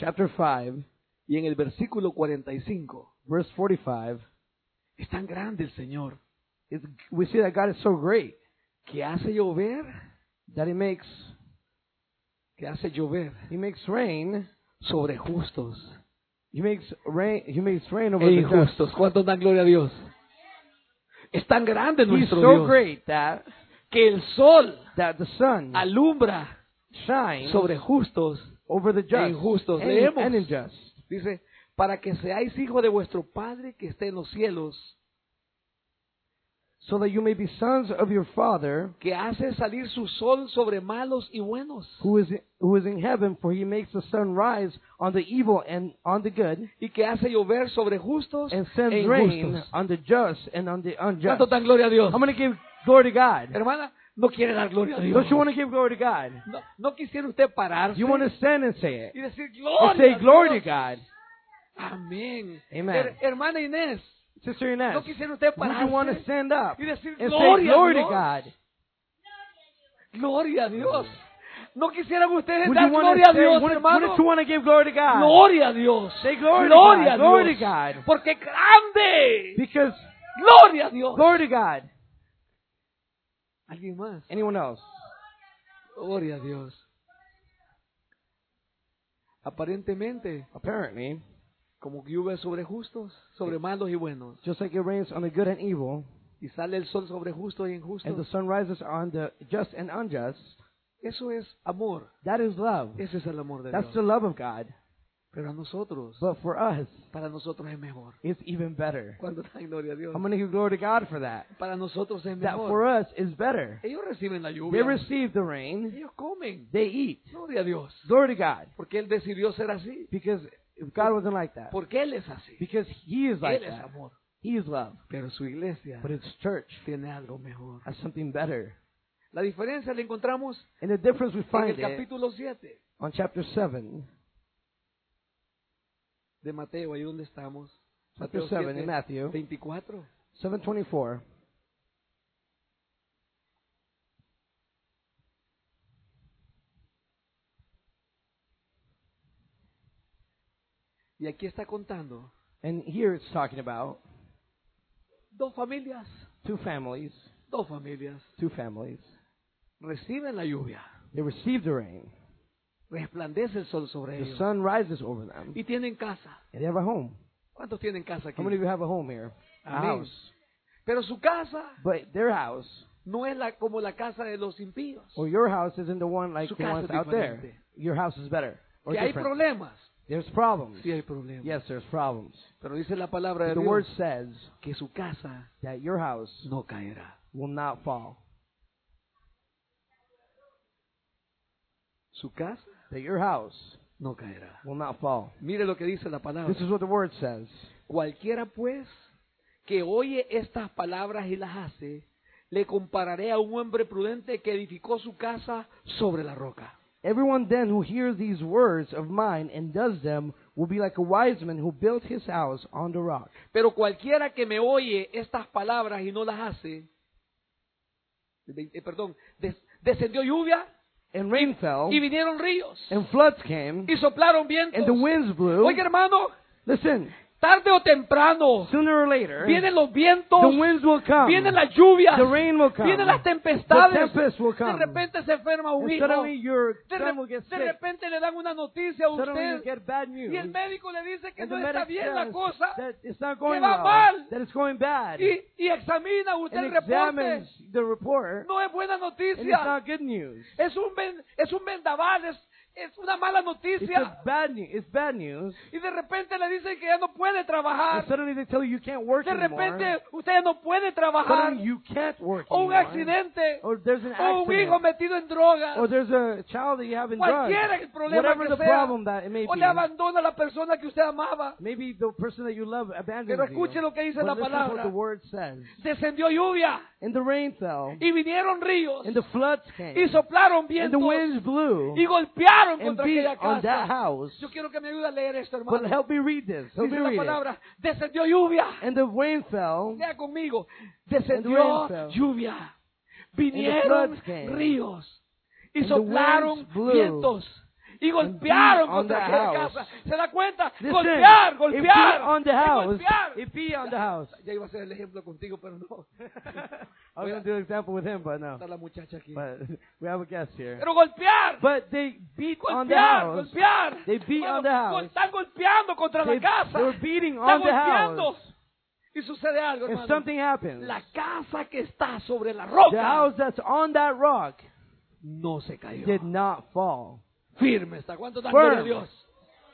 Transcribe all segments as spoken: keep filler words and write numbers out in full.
chapter five, y en el versículo cuarenta y cinco. verse forty-five, Es tan grande el Señor is, we see that God is so great que hace llover, that He makes que hace llover He makes rain. sobre justos He makes rain. He makes rain over e the just. injustos. ¿Cuántos dan gloria a Dios? Es tan grande He's nuestro so Dios great that que el sol that the sun alumbra shines sobre justos over the e just injustos. and, Leemos. and unjust. Dice, para que seáis hijos de vuestro Padre que está en los cielos, so that you may be sons of your Father que hace salir su sol sobre malos y buenos, who is who is in heaven, for He makes the sun rise on the evil and on the good, y que hace llover sobre justos and e sends rain injustos. on the just and on the unjust. ¿Cuánto dan gloria a Dios? I'm going to give glory to God. Hermana, no quiere dar gloria a Dios. Don't you want to give glory to God? No, no quisiera usted pararse You want to stand and say it. y decir And gloria say a glory to Dios. God. Amén. Amen. Her- hermana Inés, Sister Inez, no quisiera usted would you want to pararse stand up y decir and say gloria a glory to Dios. God? Gloria a Dios. No quisieran ustedes Would dar you want gloria to a say, Dios, wouldn't, hermano. wouldn't you want to give glory to God? Gloria a Dios. Say glory Gloria to a God. Glory Dios. to God. Porque grande. Because Gloria a Dios. glory to God. ¿Alguien más? Anyone else? Gloria a Dios. Aparentemente, Apparently, como que llueve sobre justos, sobre malos y buenos. just like it rains on the good and evil, Y sale el sol sobre justos y and the injustos. sun rises on the just and unjust, Eso es amor. that is love. Ese es el amor de That's the Dios. love of God. Pero a nosotros, But for us, para nosotros es mejor. it's even better. Cuando dan gloria a Dios. I'm going to give glory to God for that. Para nosotros es That mejor. for us is better. Ellos reciben la They lluvia. receive the rain. Ellos comen. They eat. Gloria a Dios. Glory to God. Porque Él decidió ser así. Because if God wasn't like that. Porque Él es así. Because He is like Él es that. amor. He is love. Pero su iglesia But His church tiene algo mejor. has something better. La diferencia la encontramos And the difference we en find el it capítulo siete on chapter seven. de Mateo. Ahí donde estamos. Chapter Mateo seven siete, in Matthew. veinticuatro. seven twenty-four. Y aquí está contando And here it's talking about dos familias. two families. Dos familias. Two families. Reciben la lluvia. They receive the rain. Resplandece el sol sobre The ellos. sun rises over them. Y tienen casa. And they have a home. ¿Cuántos tienen casa aquí? How many of you have a home here? A Amén. house. Pero su casa But their house, no es la, como la casa de los impíos. or your house, isn't the one like Su the casa ones es out there. diferente. Your house is better. Or Que hay different. problemas. There's problems. Sí hay problemas. Yes, there's problems. Pero dice la palabra de But the word Dios says que su casa that your house no caerá. will not fall. Su casa That your house no caerá. will not fall. Mire lo que dice la palabra. This is what the word says. Cualquiera pues que oye estas palabras y las hace, le compararé a un hombre prudente que edificó su casa sobre la roca. Everyone then who hears these words of mine and does them will be like a wise man who built his house on the rock. Pero cualquiera que me oye estas palabras y no las hace, eh, perdón, des- descendió lluvia And rain fell, y vinieron ríos and floods came, y soplaron vientos. and the winds blew. Oiga, hermano, Listen, tarde o temprano sooner or later, vienen los vientos, the winds will come. vienen las lluvias, The rain will come. vienen las The tempestades. tempest will De come. repente se enferma un And hijo. suddenly your De, son re- will get de sick. repente le dan una noticia a Suddenly you usted get bad news. y el médico le dice que And no the está medic bien la says cosa that it's not going va well, mal. that it's going bad. y, y examina usted And el reporte. examines the report, No es buena and it's noticia. not good news. Es un, ven- es un vendaval, es, es una mala It's noticia. a bad news. It's bad news. Y de repente le dicen que ya no puede And trabajar. suddenly they tell you you can't work De repente anymore. usted ya no puede trabajar. Suddenly you can't work O un anymore. accidente. Or there's an O un hijo accident. metido en drogas. Or there's a child that you have in drugs. Cualquiera el problema Whatever que the sea. problem that it may O be. le abandona a la persona que usted amaba. Maybe the person that you love abandons Pero you. escuche lo que dice But la listen to palabra. what the word says. Descendió lluvia. And the rain fell. Y vinieron ríos. And the floods came. Y soplaron And the vientos. winds blew. Y golpearon And contra beat aquella on that casa. house. Yo quiero que me ayude a leer esto, But hermano. help me read this. Help Dice me la read it. palabra. Descendió lluvia. And the rain fell. Lea conmigo. rain Descendió fell. lluvia. the Vinieron floods came. ríos. Y And the soplaron winds blew. vientos. y golpearon on contra the aquella house. casa. ¿Se da cuenta? Listen, golpear, it golpear, beat on the y house. golpear. It beat on the house. Ya iba a hacer el ejemplo contigo, pero no. I was going to do an example with him, but no. Está la muchacha aquí. But we have a guest here. Pero golpear, But they beat on the golpear, house. golpear. They beat Bueno, on the house. están golpeando contra They, la casa. they were beating Están on the golpeando. house. Y sucede algo, If hermano. something happens, La casa que está sobre la the roca house that's on that rock no se cayó. did not fall. Firme está. ¿Cuánto dan Firm. gloria a Dios?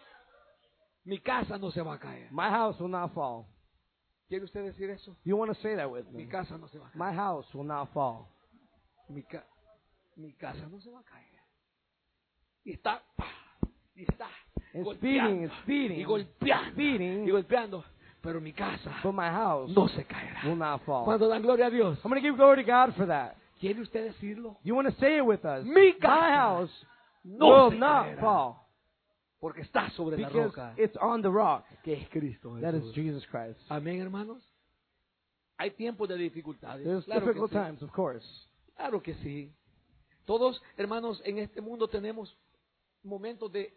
Mi casa no se va a caer. My house will not fall. ¿Quiere usted decir eso? You want to say that with Mi me? casa no se va a caer. My house will not fall. Mi, ca- mi casa no se va a caer. Y está, ¡pah! Y está It's golpeando, beating, it's y beating, golpeando, beating, y golpeando. Pero mi casa but my house no se caerá. will not fall. ¿Cuánto dan gloria a Dios? I'm going to give glory to God for that. ¿Quiere usted decirlo? You want to say it with us? Mi My casa house no will se not caerá. fall Porque está sobre la because roca, it's on the rock. que es Cristo That is Jesús. Jesus Christ. Amén, hermanos. Hay tiempos de dificultades. There's Claro que difficult sí. times, of course. Claro que sí. Todos, hermanos, en este mundo tenemos momentos de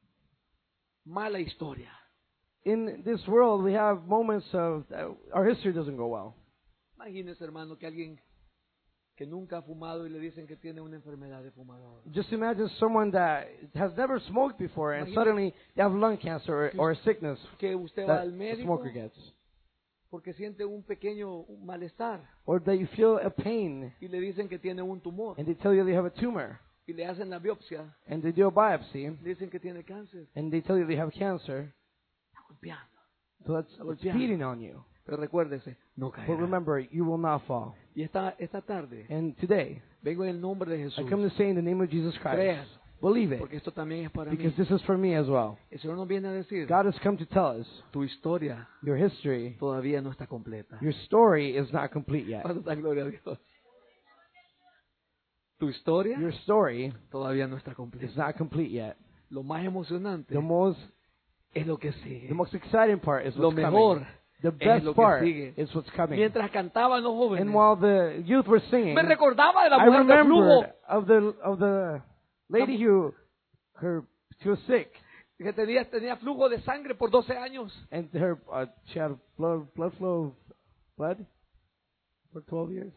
mala historia. In this world, we have moments of uh, our history doesn't go well. Imagínese, hermano, que alguien que nunca ha fumado y le dicen que tiene una enfermedad de fumador. Just imagine someone that has never smoked before and Imagínate. suddenly they have lung cancer or, or a sickness Que usted va that al a médico smoker gets. porque siente un pequeño malestar Or that you feel a pain y le dicen que tiene un tumor and they tell you they have a tumor y le hacen la biopsia, and they do a biopsy le dicen que tiene cáncer. and they tell you they have cancer. Está golpeando. So that's Está it's golpeando. beating on you. Pero recuérdese, no But caerá. remember, you will not fall. Y esta, esta tarde And today, vengo en el nombre de I Jesús. come to say in the name of Jesus Christ, Créalo, believe it, porque esto también es para mí. because this is for me as well. El Señor nos viene a decir, God has come to tell us tu historia your history, todavía no está completa. your story is not complete yet. ¿Cuánto da gloria a Dios? Tu historia Your story todavía no está is completa. not complete yet. Lo más emocionante The most, es lo que sigue. the most exciting part is Lo what's mejor coming. The es best lo que part sigue. is what's coming. Mientras cantaban los jóvenes, And while the youth were singing, me recordaba de la I mujer de flujo remembered of the of the lady who her she was sick que tenía, tenía flujo de sangre por doce años. and her uh, she had blood blood flow of blood for twelve years.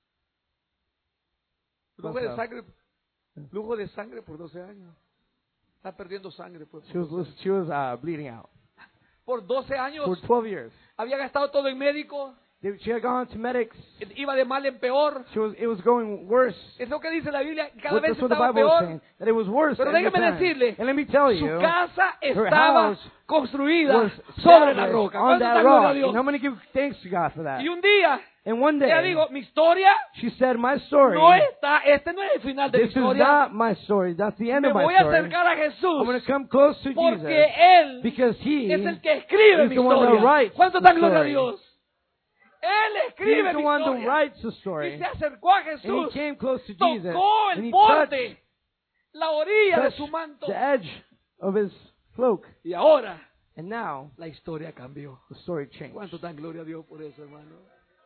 Flujo de sangre, flujo de sangre por doce años. Está perdiendo sangre. Pues, She was losing- she was uh, bleeding out por doce años for twelve years. había gastado todo en médico, They- She had gone to medics. iba de mal en peor. She was it was going worse. Es lo que dice la Biblia, cada What- vez That's what the estaba Bible was peor. saying. That it was worse. Pero every déjeme time. decirle, And let me tell Su you, casa her estaba house construida was sobre la established roca. on ¿Cuánto that da gloria a rock. Dios? And I'm going to give thanks to God for that. Y un día, And one ella day, dijo, mi historia she said, "My story. no está, este no es el final de mi This is historia. not my story. That's the end Me of my voy a story. acercar a I'm going Jesús to come close to porque Jesus Él because He es el que escribe is mi the one that historia. writes ¿Cuánto the dan gloria a story. Dios? Él He's escribe the mi one that historia. writes the Y story. se acercó a And He Jesús, came close to Jesus. tocó And el He touched, borde, la orilla de touched su manto. the edge of His cloak. Y ahora And now la historia cambió. the story changed. ¿Cuánto dan gloria a Dios por eso, hermano?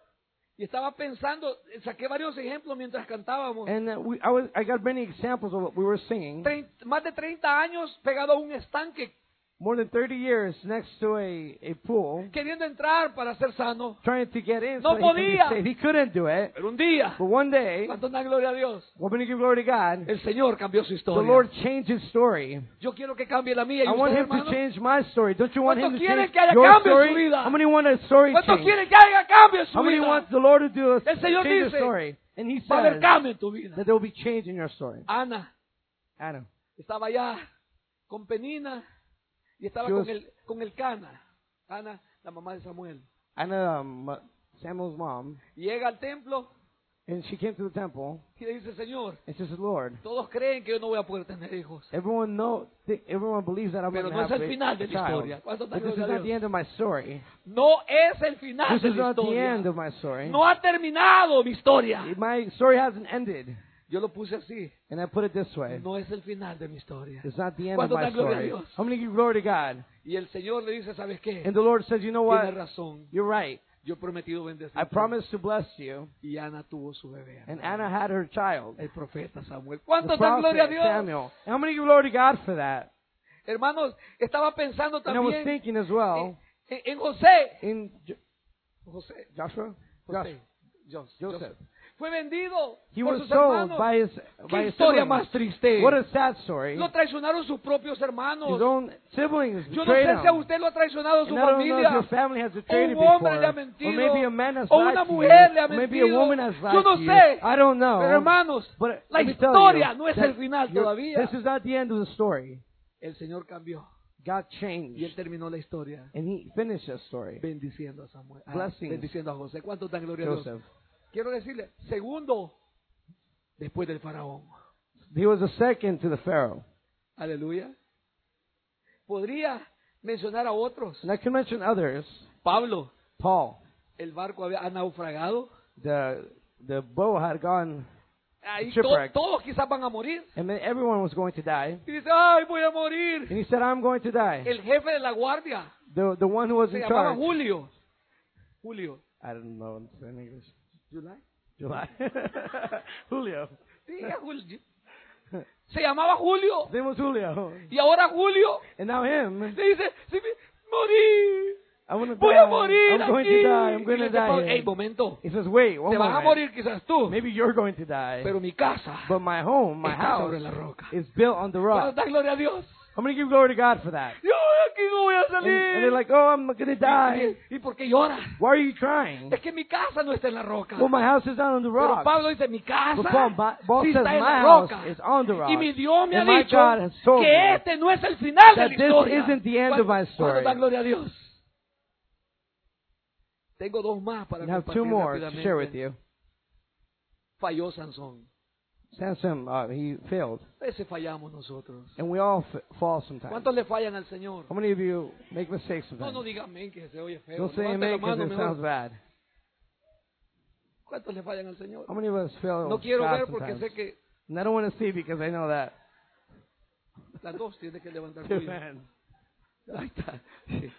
Y estaba pensando, saqué varios ejemplos mientras cantábamos. And uh, we, I, was, I got many examples of what we were singing. Trein- más de treinta años pegado a un estanque, More than thirty years next to a, a pool, queriendo entrar para ser sano. trying to get in. No so that he could be podía. saved. He couldn't do it. Pero un día, But one day, ¿cuánto dan gloria a Dios? we're going to give glory to God. El Señor cambió su The historia. Lord changed His story. Yo quiero que cambie la mía. ¿Y I want usted, Him to hermano? change my story. Don't you want Him ¿Cuántos to quieren change que haya your cambio en su story? vida? How many want a story ¿Cuántos change? quieren que haya cambio en su How many vida? want the Lord to do a El Señor change dice, the story? And He Va a haber says cambio en tu vida. that there will be change in your story. Ana Adam. estaba allá con Penina y estaba She was- con el, con el Cana. Ana, la mamá de Samuel. Anna, um, Samuel's mom, Y llega al templo and she came to the temple y le dice, Señor, and she says, Lord, todos creen que yo no voy a poder tener hijos. everyone know, th- everyone believes that I'm Pero going no to es have el a final de mi child. historia. ¿Cuánto But dan this is gloria a not the Dios? end of my story. No es el final This de is mi not the historia. end of my story. No ha terminado mi historia. My story hasn't ended. Yo lo puse así. And I put it this way. No es el final de mi historia. It's not the end of ¿Cuánto my dan gloria a story. Dios? I'm going to give glory to God. Y el Señor le dice, ¿sabes qué? And the Lord says, you know Tienes what? razón. You're right. yo he prometido I bendecirte. promised to bless you. Y Ana tuvo su bebé. And Anna had her child. El profeta Samuel. The ¿Cuántos dan gloria a prophet Dios? Samuel. How many give glory to God for that? Hermanos, estaba pensando And I was también thinking as well en, en- en José. in Jo- José. Joshua? José. Josh- Joseph. Joseph. Fue vendido He por was sus sold hermanos. by his, Qué by his historia siblings. más triste. What a sad story. Lo traicionaron sus propios His hermanos. own siblings Yo no betrayed sé si a him. usted lo ha traicionado su And I don't know if familia. your family has O betrayed you un hombre before. le ha Or mentido. maybe a man has O lied una to you. mujer le ha Or maybe a mentido. woman has lied Yo no to you. sé. I don't know. Pero hermanos, But la let me tell historia you no es that el final you're- todavía. This is not the end of the story. El Señor cambió. God Y él changed. terminó la historia And he finished that story. bendiciendo a Samuel. ah, Blessings. bendiciendo a José. ¿Cuántos dan gloria a Dios? Joseph. Quiero decirle, segundo, después del faraón. He was the second to the Pharaoh. Aleluya. Podría mencionar a otros. And I can mention others. Pablo, Paul. el barco había ha naufragado. The, the boat had gone, Ahí to- Shipwreck. todos quizás van a morir. and then everyone was going to die. Y dice, ay, voy a morir. And he said, I'm going to die. El jefe de la guardia The, the one who was se in llamaba charge. Julio. Julio. I don't know in English. July. July. Julio. Diga Julio. Se llamaba Julio. His name was Julio. Y ahora Julio And now him. le dice, "Sí, me- morir. I want to Voy die. a morir I'm going aquí. to die. I'm Y going le to dice, Pablo, die. hey, here." momento. He says, wait, one Te vas a moment. morir quizás tú. Maybe you're going to die. Pero mi casa But my home, my está house, sobre la roca. is built on the Bueno, rock. da gloria a Dios. I'm going to give glory to God for that. Yo aquí no voy a And, salir. and they're like, oh, I'm going to die. ¿Y, y por qué lloras? Why are you crying? Es que mi casa no está en la roca. Well, my house is not on the Pero rock. Pablo dice, mi casa But Paul, my- Paul sí says, está en my la house roca. is on the rock. Y mi Dios me ha And my dicho God has told que me este no es el final de that la this historia. isn't the end of my ¿Cuánto story. da gloria a Dios? Tengo dos más para I have two compartir more to rápidamente. share with you. Falló Sansón. Samson, uh, he failed. A veces fallamos nosotros. And we all f- fall sometimes. ¿Cuántos le fallan al Señor? How many of you make mistakes No, sometimes? no diga amén que se oye feo. Don't say Levante la amen because mano it mejor. sounds bad. ¿Cuántos le fallan al Señor? How many of us fail No quiero God ver porque sometimes? sé que And I don't want to see because I know that. las dos tienen que levantar Two su hands. Ahí está. Sí.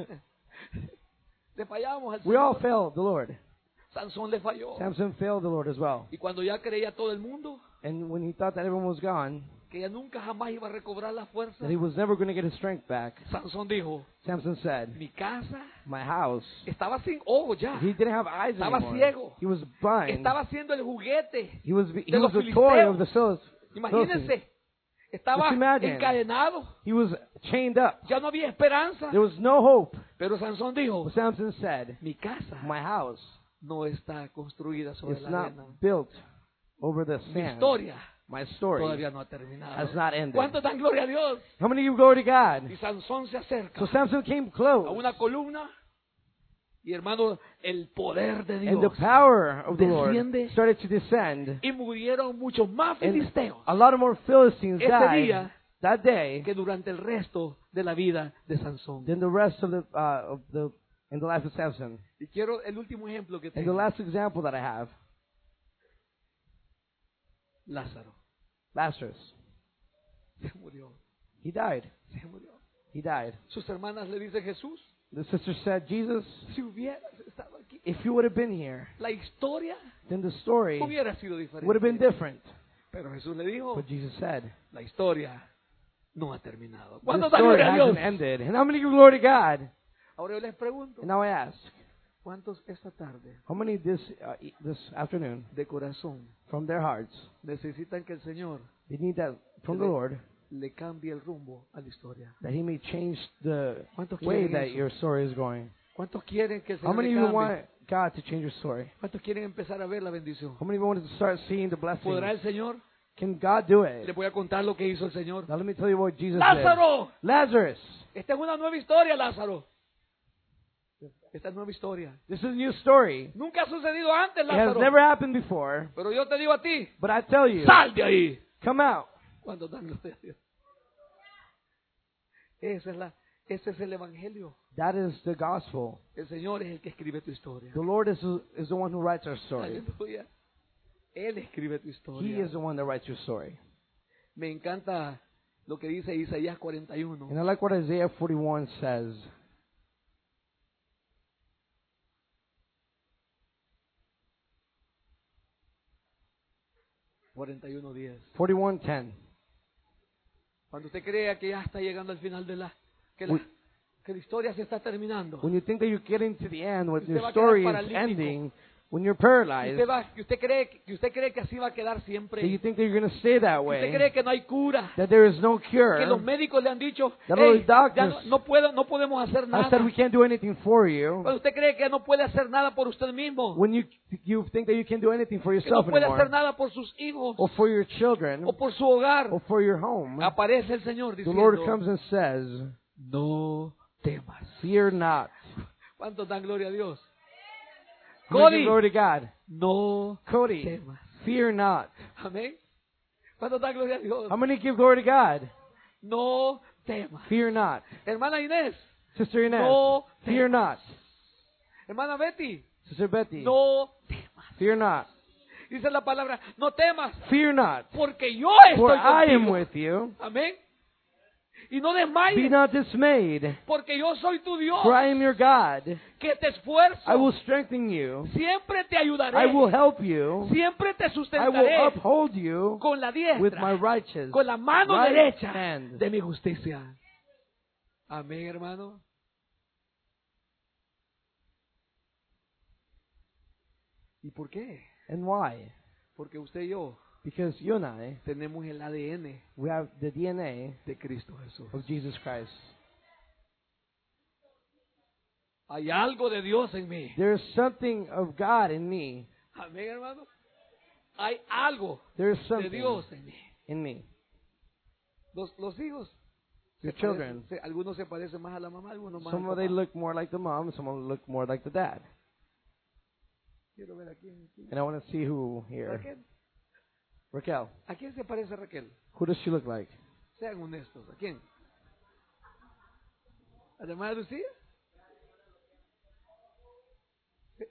Le fallamos al We all Señor. failed the Lord. Sansón le falló. Samson failed the Lord as well. Y cuando ya creía todo el mundo And when he thought that everyone was gone, que ya nunca jamás iba a recobrar la fuerza, that he was never going to get his strength back, Sansón dijo, Samson said, mi casa my house. estaba sin ojos ya. He didn't have eyes Estaba anymore. ciego. He was blind. Estaba siendo el juguete. He was he de was los the toy filisteos. of the Philistines. Imagínense. Estaba Just imagine. encadenado. He was chained up. Ya no había esperanza. There was no hope. Pero Sansón dijo, But Samson said, mi casa my house no está construida sobre is la not arena. built over the Mi sand. historia My story todavía no ha terminado. has not ended. ¿Cuántos dan gloria a Dios? How many give glory to God? Y Sansón se acerca So Samson came a close. una columna y hermano, el poder de And the Dios. power of the Lord desciende. started to descend. Y murieron muchos más And filisteos a lot of more Philistines ese died día that day que durante el resto de la vida de Sansón. than the rest of the, uh, of the, in the life of Samson. Y quiero el último ejemplo que And the tengo. last example that I have, Lázaro. Lazarus. Se murió. He died. Se murió. He died. Sus hermanas le dicen, Jesús, The sister said, Jesus, si hubieras estado aquí, if you would have been here, la historia then the story hubiera sido diferente. would have been different. Pero Jesús le dijo, But Jesus said, la historia no ha terminado. this ¿Cuándo da story gloria a Dios? hasn't ended. And how many give glory to God? Ahora yo les pregunto, And now I ask, ¿cuántos esta tarde how many this, uh, e- this afternoon, de corazón from their hearts, necesitan que el Señor they need that from the Lord, le cambie el rumbo a la historia? that He may change the ¿Cuántos way quieren that eso? your story is going? ¿Cuántos quieren que el How Señor many le of you cambie? want God to change your story? ¿Cuántos quieren empezar a ver la bendición? How many of you want to start seeing the blessing? ¿Podrá el Señor? Can God do Les it? voy a contar lo que hizo el Señor. Now let me tell you what Jesus did. ¡Lázaro! Lazarus, Esta es una nueva historia, Lázaro. Esta es nueva historia. this is a new story. Nunca ha sucedido antes, It has Lázaro. never happened before, Pero yo te digo a ti, but I tell you, sal de ahí. come out. Cuando dan gloria a Dios. Esa es la, ese es el evangelio. That is the gospel. El Señor es el que escribe tu historia. The Lord is, is the one who writes our story. Aleluya. Él escribe tu He historia. is the one that writes your story. Me encanta lo que dice Isaías cuarenta y uno. And I like what Isaiah forty-one says. cuarenta y uno diez. forty-one ten. Cuando usted crea que ya está llegando al final de la que la, We- que la historia se está terminando. When you think that you're getting to the end, when Usted your va a quedar story is paralítico. ending, when you're Y paralyzed, usted va, y usted cree que usted cree que así va a quedar that you siempre. think that you're going to stay that Usted way, cree que no hay cura. that there is no Que los cure. médicos le han dicho, That "Hey, all the ya doctors- no, no puedo, no podemos hacer I nada. said we can't do anything for you. Cuando usted cree que no puede hacer nada por usted mismo, When you you think that you can't do anything for que no yourself puede hacer anymore, nada por sus hijos or for your children, o por su hogar, or for your home, aparece el Señor the Lord diciendo, comes and says, no temas. "Fear not." ¿Cuántos dan gloria a Dios? How many Cody, give glory to God? no Cody, temas. fear not. Amén. ¿Cuántos dan gloria a Dios? How many give glory to God? No temas. Fear not. Hermana Inés, Sister Inez, no fear temas. not. Hermana Betty, Sister Betty, no temas. fear not. Dice la palabra, no temas, Fear not, porque yo for estoy I am contigo. with you. Amén. Y no Be desmayes, not dismayed, porque yo soy tu Dios, for I am your God. que te esfuerzo. I will strengthen you. Siempre te ayudaré. I will help you. Siempre te I will sustentaré uphold you con la with my diestra, righteous con la mano right derecha hand. de mi justicia. Amén, hermano. ¿Y por qué? And why? Porque usted y yo Because you and I, tenemos el A D N we have the D N A de Cristo Jesús. of Jesus Christ. Hay algo de Dios en mí. There is something of God in me. Amén, hermano. Hay algo There is de something Dios en mí. in me. Los, los hijos. Your se children. parecen- se- algunos se parecen más a la mamá, algunos más Some al of they papá. look more like the mom, some of them look more like the dad. Quiero ver a quién. quién- And I want to see who here. Raquel. Raquel. ¿A quién se parece Raquel? Who does she look like? Sean honestos. ¿A quién? ¿A la hermana Lucía? ¿Sí?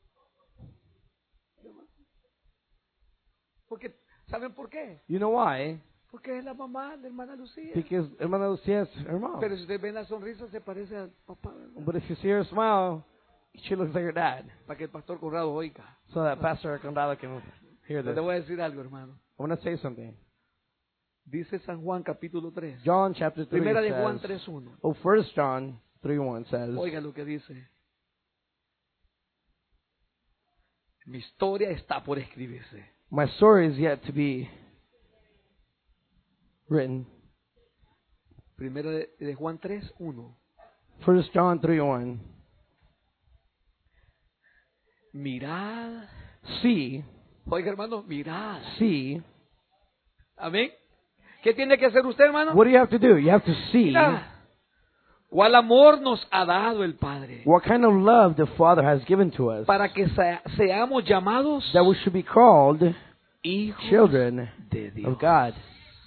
Porque, ¿saben por qué? You know why? Porque es la mamá de la hermana Lucía. Because hermana Lucia is her mom. Pero si usted ve la sonrisa, se parece al papá, ¿verdad? But if you see her smile, she looks like her dad. Para que el pastor Conrado oiga. So that Pastor Condado can hear Pero this. le voy a decir algo, hermano. I want to say something. Dice San Juan capítulo tres. John chapter three Primera de Juan says, tres uno. oh, First John three one says, Oiga lo que dice. Mi historia está por escribirse. my story is yet to be written. Primera de, de Juan tres uno. First John three one. Mirad. See, Oiga, hermano, mirad. see. Amén. ¿Qué tiene que hacer usted, hermano? What do you have to do? You have to see Mirad. ¿Cuál amor nos ha dado el Padre? what kind of love the Father has given to us, Para que sea- seamos llamados that we should be called hijos children de Dios. of God.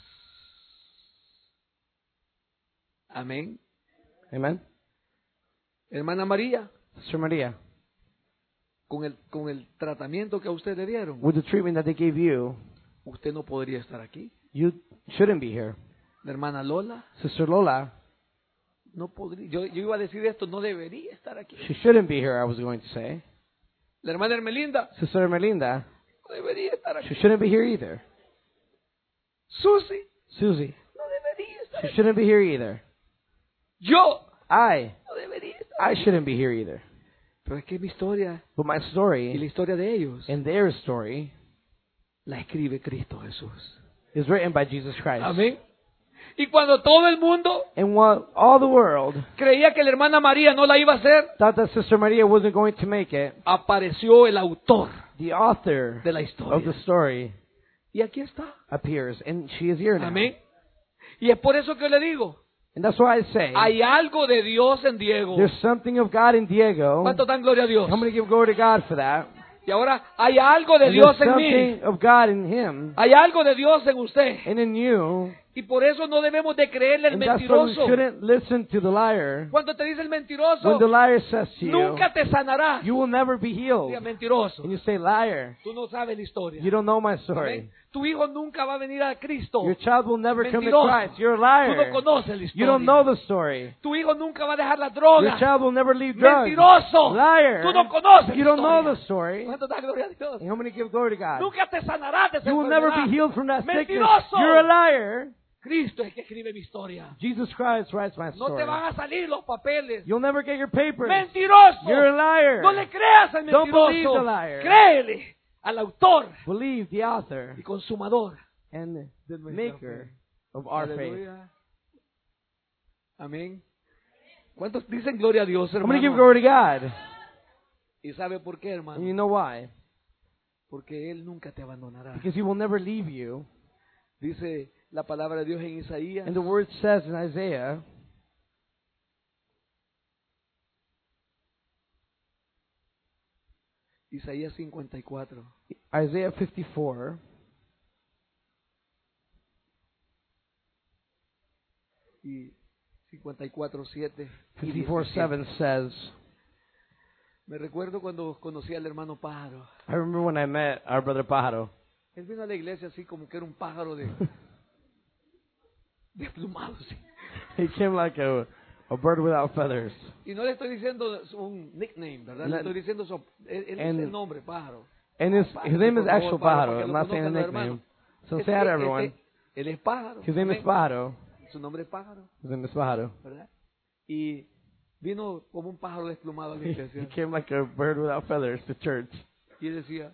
Amén. Amen. Hermana María, Sister Maria, con el, con el tratamiento que a usted le dieron, with the treatment that they gave you, usted no podría estar aquí. you shouldn't be here. La hermana Lola, Sister Lola, no podría. Yo, yo iba a decir esto, no debería estar aquí. she shouldn't be here, I was going to say. La hermana Hermelinda, Sister Melinda, no debería estar she aquí. shouldn't be here either. Susi, Susie, no debería estar she aquí. shouldn't be here either. Yo, I, no debería estar I aquí. shouldn't be here either. Pero es que mi historia But my y la story historia de ellos and their story la escribe Cristo Jesús. is written by Jesus Christ. Amén. Y cuando todo el mundo And while all the world creía que la hermana María no la iba a hacer, thought that Sister Maria wasn't going to make it, apareció el autor the author de la of the historia. story Y aquí está. appears, and she is here now. Amén. Y es por eso que le digo, And that's why I say, hay algo de Dios en Diego. there's something of God in Diego. ¿Cuánto dan gloria a Dios? I'm going to give glory to God for that. Y ahora hay algo de And Dios there's en mí. something of God in Him Hay algo de Dios en usted. and in you. Y por eso no debemos de creerle al And that's why we mentiroso. shouldn't listen to the liar. Cuando te dice el When mentiroso, the liar says to you, nunca te sanará. you will never be healed. Diga, mentiroso. And you say, liar, Tú no sabes la historia. you don't know my Amén. story. Tu hijo nunca va a venir a Cristo. Your child will never come to Mentiroso. Christ. You're a Tú no liar. conoces la You don't know historia. the story. Tu hijo nunca va a dejar la Your droga. child will never leave drugs. Mentiroso. Liar. Tú no conoces You la don't know historia. the story. ¿Cuánto da gloria a Dios? And how many give glory to God? Nunca te sanarás de esa You will never be enfermedad. healed from that sickness. Mentiroso. You're a liar. Cristo es el que escribe mi historia. Jesus Christ writes my No te story. van a salir los papeles. You'll never get your papers. Mentiroso. You're a liar. No le creas al Don't believe the mentiroso. liar. Créele al autor Believe the author y consumador and de nuestra maker fe. of our faith. Aleluya. Amén. ¿Cuántos dicen gloria a Dios, I'm going to give hermano? glory to God. ¿Y sabe por qué, And hermano? you know why? Porque Él nunca te abandonará. Because he will never leave you. Dice la palabra de Dios en Isaías. And the word says in Isaiah, Isaías cincuenta y cuatro. Isaiah fifty-four, Y cincuenta y cuatro, siete. y fifty-four diecisiete. seven says, Me recuerdo cuando conocí al hermano pájaro. I remember when I met our brother Pajaro. Él vino a la iglesia así como que era un pájaro de, de plumado, sí. He came like a, a bird without feathers. Y no le estoy diciendo un nickname, ¿verdad? Le La- estoy diciendo su, él, él And- es el nombre, pájaro. And his, his name is Por favor, actual pájaro, Pajaro. para que I'm lo not saying a conozcan los nickname. hermanos. So Este- say hi to este- everyone. él es pájaro. His name is amén. Pajaro. Su nombre es pájaro, His name is Pajaro. ¿verdad? Y vino como un pájaro desplumado a la He, he iglesia. came like a bird without feathers to church. Y él decía,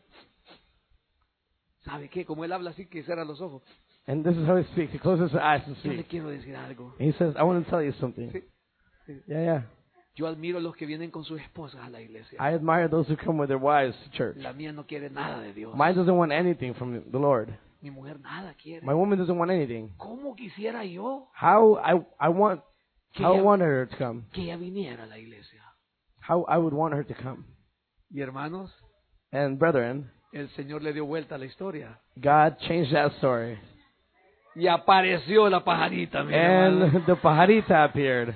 ¿sabe qué? Como él habla así que cierra los ojos. And this is how he speaks. He closes his eyes to Yo le speak. quiero decir algo. And he says, I want to tell you something. Sí. Yeah, yeah. Yo admiro a los que vienen con sus esposas a la iglesia. I admire those who come with their wives to church. La mía no quiere nada de Dios. Mine doesn't want anything from the Lord. Mi mujer nada quiere. My woman doesn't want anything. ¿Cómo quisiera yo How I I want que how I ella, want her to come. que ella viniera a la iglesia? How I would want her to come. Y hermanos, And brethren, el Señor le dio vuelta a la historia. God changed that story. Y apareció la pajarita, mi hermano. And the pajarita appeared.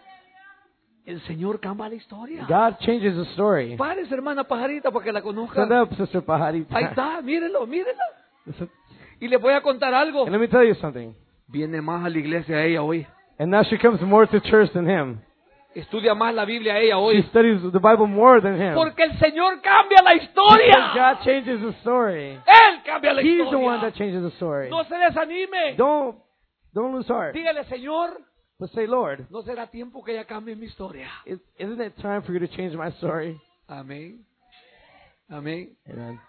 El Señor cambia la historia. God changes the story. Párese, hermana pajarita, para que la Stand conozcan. up, Sister Pajarita. Ahí está, mírenlo, mírenlo. Listen. Y le voy a contar algo. And let me tell you something. Viene más a la iglesia ella hoy. And now she comes more to church than him. Estudia más la Biblia ella She hoy. studies the Bible more than him. Porque el Señor cambia la Because historia. God changes the story. Él cambia la He's the one that historia. changes the story. No se desanime. Don't don't lose heart. Dígale, Señor, But say, Lord, no será tiempo que ella cambie mi historia. is, isn't it time for you to change my story? Amén. Amén. Amen.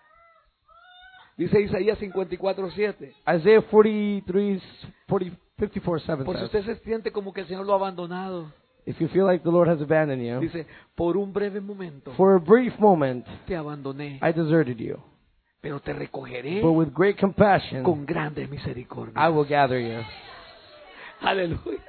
Dice Isaías cincuenta y cuatro, siete. Isaiah forty-three, forty, fifty-four, seven Por si says, usted se siente como que el Señor lo ha abandonado. if you feel like the Lord has abandoned you, Dice, por un breve momento for a brief moment te abandoné, I deserted you, pero te recogeré but with great compassion con grandes misericordias. I will gather you. Aleluya.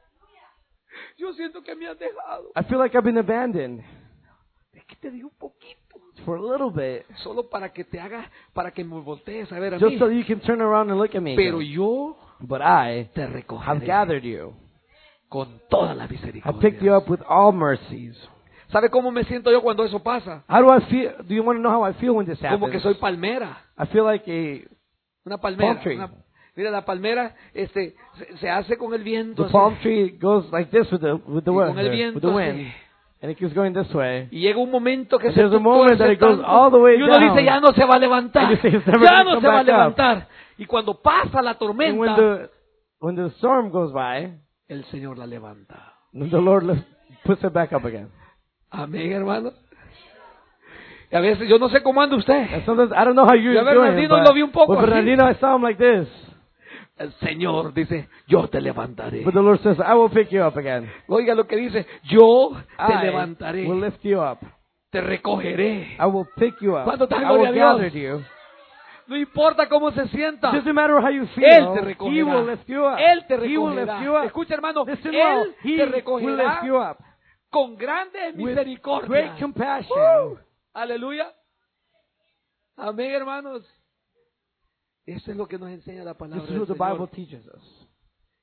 Yo siento que me has dejado. I feel like I've been abandoned Es que te di un poquito. for a little bit, Solo para que te haga, para que me voltees a ver a just mí. so you can turn around and look at me. Pero again. yo But I te have recogeré gathered you. con toda la I picked you misericordia. up with all mercies. ¿Sabe cómo me siento yo cuando eso pasa? How do I feel? Do you want to know how I feel when this Como que happens? soy palmera. I feel like a Una palmera. Palm tree. una- mira, la palmera este, se, se hace con el viento. the así. palm tree goes like this with the with the Y wind, con el viento with the wind, así. and it keeps going this way. Y llega un momento que And se there's a tuerce moment that it goes tanto, all the way y uno down. dice, ya no se va a levantar. And you say, "It's never Ya gonna no come se va a back up." levantar. Y cuando pasa la And when tormenta, the when the storm goes by, el Señor la levanta. the Lord lifts, puts it back up again. Amén, hermano. Y a veces yo no sé cómo anda usted. And sometimes I don't know how you're Yo a doing, Bernardino but lo vi un poco with así. Bernardino I saw him like this. El Señor dice, yo te levantaré. But the Lord says, "I will pick you up again. Oiga lo que dice, yo te I levantaré, will lift you up. te recogeré. I will pick you up. ¿Cuánto está I gloria will a Dios? gather you. No importa cómo se sienta. It doesn't matter how you Él feel. te He recogerá. will lift you up. Él te He will lift you recogerá. up. Escucha, hermano, Listen well. Él He te will recogerá lift you up con grandes with misericordias. great compassion. ¡Uh! Aleluya. Amén, hermanos. Eso es lo que nos enseña la palabra This is del what the Señor. Bible teaches us.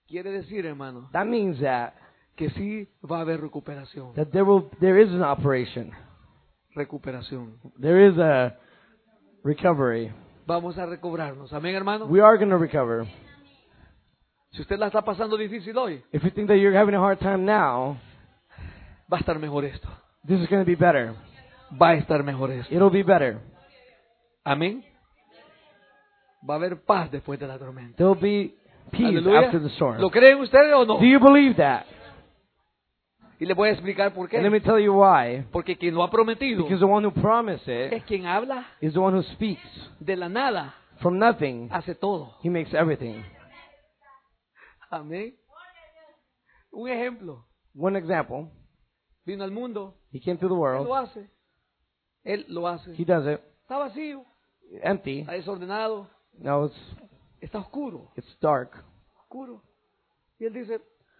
Quiere decir, hermano, That means that que sí va a haber recuperación. that there will there is an operation. Recuperación. There is a recovery. Vamos a recobrarnos. Amén, hermano. We are going to recover. Si usted la está pasando difícil hoy, If you think that you're having a hard time now, va a estar mejor esto. this is going to be better. Va a estar mejor esto. It'll be better. Amén. Va a haber paz después de la tormenta. There'll be peace Aleluya. after the storm. ¿Lo creen ustedes o no? Do you believe that? Y les voy a explicar por And let qué. me tell you why. Porque quien lo ha prometido Because the one who promised it es quien habla is the one who speaks. de la nada, From nothing, hace todo. he makes everything. Amén. Un ejemplo. One example, Vino al mundo. he came to the Él world. lo hace. Él lo hace. He does it Está vacío. empty. Está desordenado. No, it's Está oscuro. it's dark. Oscuro. Y él dice,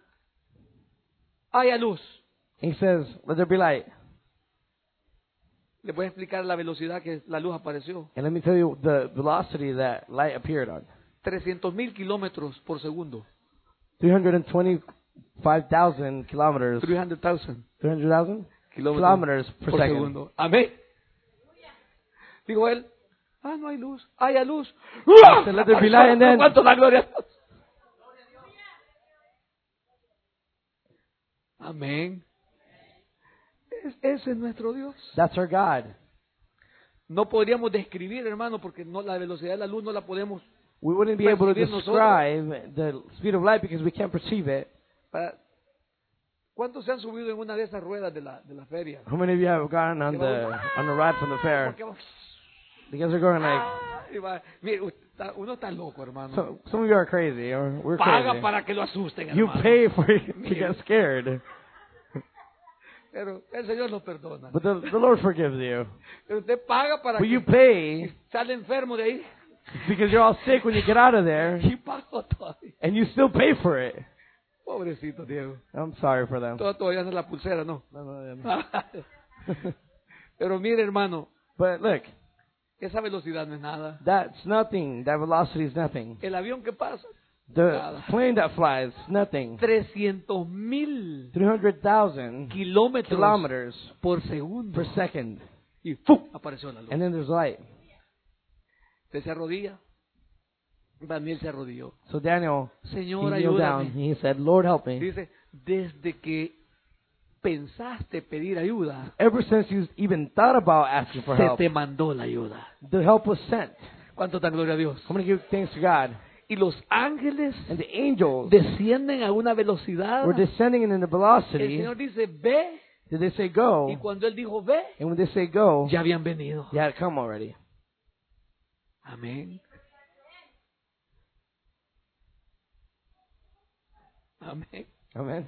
haya luz. He says, "Let there be light." Le voy a explicar la velocidad que la luz apareció. And let me tell you the velocity that light appeared on. trescientos mil kilómetros por segundo. three hundred twenty-five thousand kilometers. three hundred thousand three hundred thousand kilómetros kilometers per por second. segundo. Amén. Dijo él, ah, no hay luz. Haya luz. So let there be light, and then- ¿Cuánto da gloria a Dios? Amén. Es- ese es nuestro Dios. That's our God. No podríamos describir, hermano, porque no, la velocidad de la luz no la podemos. We wouldn't be able to Percibir nosotros. describe the speed of light because we can't perceive it. Para- ¿Cuántos se han subido en una de esas ruedas de la, de la feria? How many of you have gone on the on the ride from the fair? Porque va- You guys are going like, Ah, y va- mire, usted está- uno está loco, hermano. so, some of you are crazy, or we're Paga crazy. para que lo asusten, You hermano. pay for it to get scared, Pero el Señor nos perdona. but the, the Lord forgives you. Pero usted paga para But you que pay sale enfermo de ahí because you're all sick when you get out of there, y pagó todavía. and you still pay for it. Pobrecito Diego. I'm sorry for them. Todo, todavía no es la pulsera, ¿no? No, no, no. Pero mire, hermano, But look, esa velocidad no es nada. that's nothing. That velocity is nothing. El avión que pasa, The Nada. plane that flies, nothing. trescientos mil three hundred thousand kilómetros kilometers por segundo. per second. Y ¡fum! Apareció la luz. And then there's light. Usted se arrodilla. Daniel se arrodilló. So Daniel, he Señor, kneeled down. ayúdame. He said, Lord, help me. Dice, desde que pensaste pedir ayuda, Ever since you even thought about asking for se help, te mandó la ayuda. the help was sent. ¿Cuánto da gloria a Dios? I'm going to give thanks to God. Y los ángeles And the angels descienden a una velocidad. were descending in the El velocity. Señor dice, ve. Did they say go? Y cuando Él dijo, ve, And when they say go, ya habían venido. you had to come already. Amén. Amén. Amen.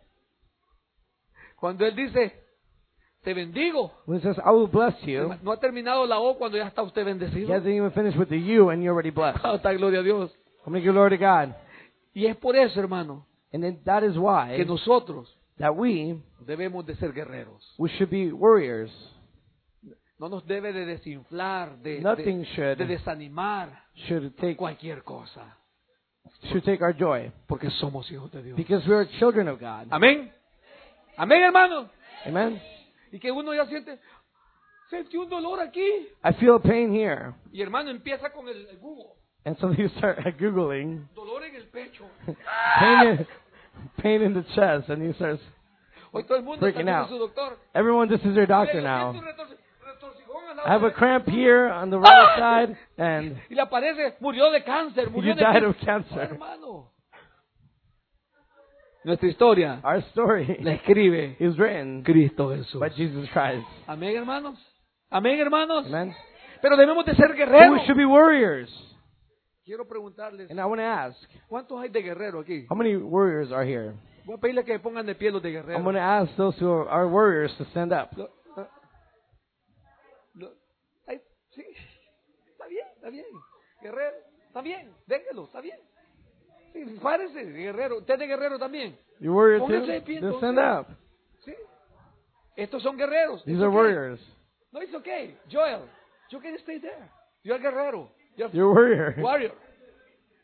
Cuando Él dice, te bendigo. When it says, I will bless you, No ha terminado la O cuando ya está usted he bendecido. hasn't even finished with the you and you're already blessed. Alta gloria a Dios. I'm going to give glory to God. Y es por eso, hermano, And then that is why que nosotros that we, debemos de ser guerreros. we should be warriors. No nos debe de desinflar, de, Nothing de, should, de desanimar should take, cualquier cosa. should take our joy. Porque somos hijos de Dios. Because we are children of God. Amén. Amén, hermano. Amen. Y que uno ya siente, sentí un dolor aquí. I feel a pain here. Y hermano empieza con el, el Google. And so you start Googling Dolor en el pecho. pain in, pain in the chest. And you start, Hoy todo el mundo está Freaking con out. su doctor. everyone, this is their doctor Mire, yo now. siento un retorci- retorcijón al lado I have a derecho. cramp here on the right side. And Y le aparece, murió de cáncer, murió you de died cáncer. of cancer. Hermano. Nuestra historia Our story la escribe is written Cristo Jesús. by Jesus Christ. Amén, hermanos. Amén, hermanos. Amen. Pero debemos de ser But guerreros. we should be warriors. Quiero preguntarles, And I want to ask, ¿cuántos hay de guerrero aquí? how many warriors are here? Voy a pedirle que pongan de pie los de I'm guerrero. going to ask those who are, are warriors to stand up. Lo- lo- lo- ay, sí, está bien, está bien. Guerrero, está bien, déjelo, está bien. Sí, párese, guerrero. Usted es de guerrero también. You warrior Pónganse too? de pie, Then entonces. stand up. Sí. Estos son guerreros. These It's are okay. warriors. No, it's okay. Joel, you can stay there. You're guerrero. You're You're a warrior. warrior.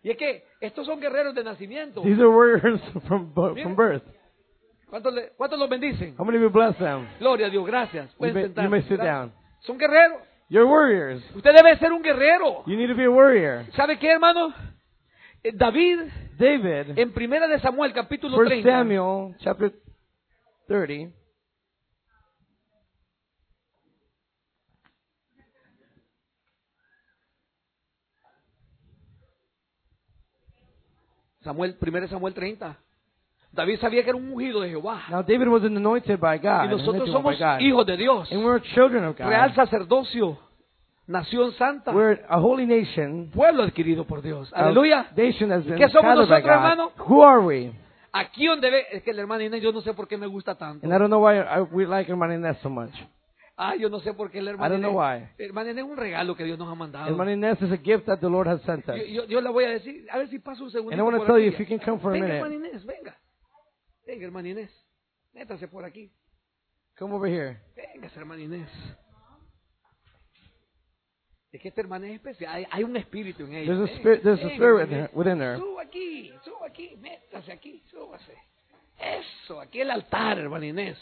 Y es que estos son guerreros de nacimiento. These are warriors from, bu- Mira. from birth. ¿Cuántos, le- cuántos los bendicen? How many of you bless them? Gloria a Dios, gracias. You Pueden may, sentarse. you may sit Gracias. down. Son guerreros. You're warriors. Usted debe ser un guerrero. You need to be a warrior. ¿Sabe qué, hermano? Eh, David, David, en Primera de Samuel, capítulo First treinta, Samuel, chapter thirty. Samuel, Primera de Samuel treinta. David sabía que era un ungido de Jehová. Now David was anointed by God. Y nosotros anointed somos by God. hijos de Dios. And we're children of God. Real sacerdocio, nación santa, We're a holy nation. pueblo adquirido por Dios. A Aleluya. nation has been ¿Qué somos gathered by nosotros, God. hermano? Who are we? Aquí donde ve, es que la hermana Inés, yo no sé por qué me gusta tanto. And I don't know why I, we like Hermana Inés so much. Ah, yo no sé por qué la I hermana don't know Inés. why. Hermana Inés es un regalo que Dios nos ha mandado. Hermana Inés is a gift that the Lord has sent us. Yo, yo, yo le voy a decir, a ver si paso un segundo. And I want to tell you, if you can come for a Venga, minute, hermana Inés, venga. Venga, hermana Inés. Métase por aquí. come over here. Venga, hermana Inés. Es que esta hermana es especial. Hay, hay un espíritu en ella. There's a Venga, spirit, there's a venga, spirit hermana Inés. within her. Suba aquí, suba aquí, métase aquí, súbase. Eso, aquí el altar, hermana Inés.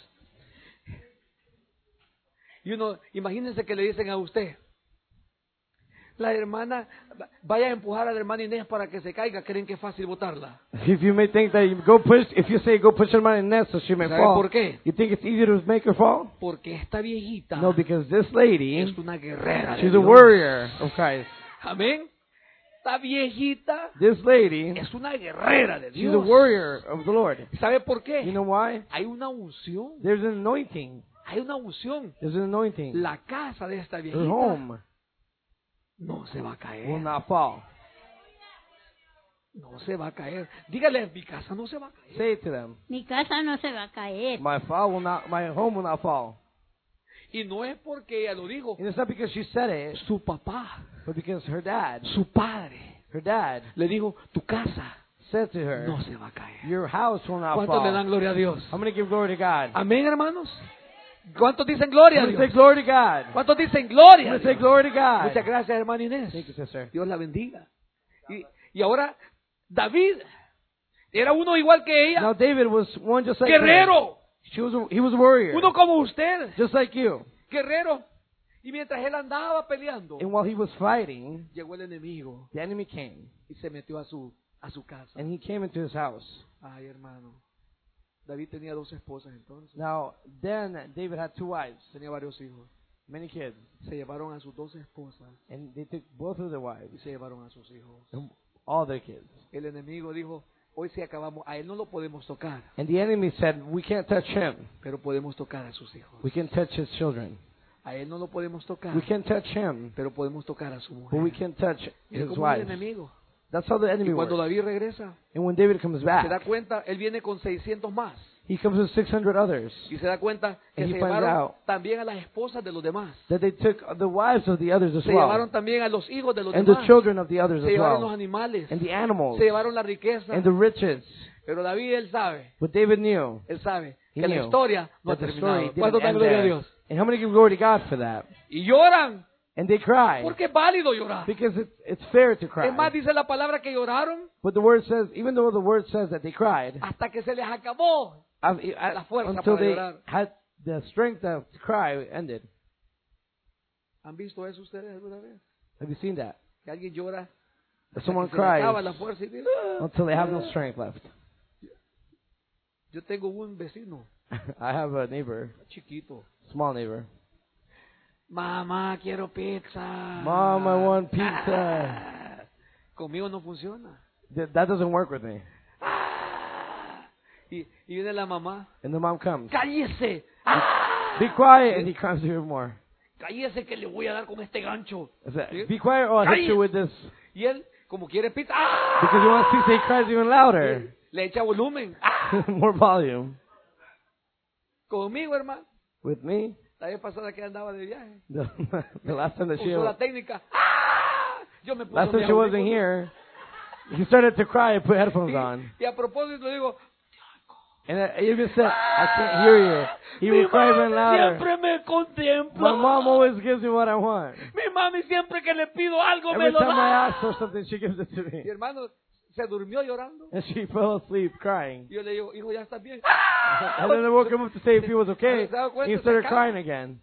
Y uno, imagínense que le dicen a usted, la hermana, vaya a empujar a la hermana Inés para que se caiga, creen que es fácil botarla. If you may think that you go push, if you say go push Hermana Inés so she may ¿Sabe fall, por qué? you think it's easy to make her fall? Porque esta viejita No, because this lady, es una guerrera de she's a Dios. warrior of Christ. Amén. Esta viejita This lady, es una guerrera de she's a Dios. warrior of the Lord. ¿Sabe por You qué? know why? Hay una unción. There's an anointing. Hay una unción. There's an anointing. La casa de esta Her viejita home no se va a will caer. not fall. No se va a caer. Dígale, mi casa no se va a caer. Say it to them. Mi casa no se va a caer. My fall will not. My home will not fall. Y no es porque ella lo dijo. And it's not because she said it, Su papá, but because her dad, su padre, her dad, le dijo, tu casa said to her, no se va a caer. "Your house will not ¿Cuántos le dan fall." gloria a Dios? I'm going to give glory to God. Amén, hermanos. ¿Cuántos dicen gloria a I'm going to say Dios? glory to God. ¿Cuántos dicen gloria I'm a going to say Dios? glory to God. Muchas gracias, hermana Inés. Thank you, sister. Dios la bendiga. Y, y ahora, David era uno igual que ella. Now David was one just like her. Guerrero. She was a, he was a warrior, Uno como usted. just like you. Guerrero. Y mientras él andaba peleando, And while he was fighting, llegó el enemigo the enemy came, y se metió a su, a su casa. and he came into his house. Ay, hermano. David tenía dos esposas entonces. Now, then David had two wives, Tenía varios hijos. many kids, Se llevaron a sus dos esposas and they took both of their y wives, se llevaron a sus hijos. and all their kids. El enemigo dijo, hoy sí acabamos, a él no lo podemos tocar, And the enemy said, "We can't touch him. pero podemos tocar a sus hijos. We can touch his children. A él no lo podemos tocar, We can't touch him, pero podemos tocar a su but we mujer. can touch Mire his cómo es el wives." enemigo. That's how the Y enemy cuando works. David regresa, And when David comes se da back, cuenta, él viene con seiscientos más. he comes with six hundred others. Y se da cuenta que And se he finds llevaron out también a las esposas de los demás. That they took the wives of the others as Se well, llevaron también a los hijos de los and the demás. children of the others Se as llevaron los well, animales. and the animals, Se llevaron la riqueza. and the riches. Pero David, él sabe, But David knew él sabe He que la knew historia no ha that the terminado. story ¿Cuánto didn't dan end gloria a there. Dios? And how many give glory to God for that? Y lloran, And they cry porque es válido llorar. because it's, it's fair to cry. Es más, dice la palabra que lloraron But the word says, even though the word says that they cried, hasta que se les acabó. I've- I- La fuerza until para they llorar. had the strength to cry ended. ¿Han visto eso ustedes alguna vez? Have you seen that? Que alguien llora That hasta someone que se le acaba cries la fuerza y dice, "Ah". until they have no strength left. Yo tengo un vecino I have a neighbor, chiquito. small neighbor. Mamá, quiero pizza. Mom, I want pizza. Ah, conmigo no funciona. Th- That doesn't work with me. Ah, y, y viene la mamá. And the mom comes. ¡Cállese! Ah, Be quiet, and he cries even more. ¡Cállese que le voy a dar con este gancho! I said, ¿Sí? Be quiet, or I'll hit you with this. Y él, como quiere pizza, ¡ah! Because he wants pizza, he cries even louder. le echa volumen. ¡Ah! More volume. Conmigo, hermano. With me, La vez pasada que andaba de viaje. the, the last time that she Usó la técnica. ¡Ah! Yo me puse last time mis she wasn't audífonos. here, he started to cry and put headphones on. Y, y a propósito le digo, And I even said, I can't hear you. He Mi would cry even mami louder. siempre me contempla. My mom always gives me what I want. Mi mami siempre que le pido algo me Every lo time I da. ask for something, she gives it to Mi me. hermano se durmió llorando. And she fell asleep crying. Y yo le digo, hijo, ¿ya estás bien? And then I woke him up to say if he was okay. ¿Se ha dado cuenta? He Se started acaba. crying again.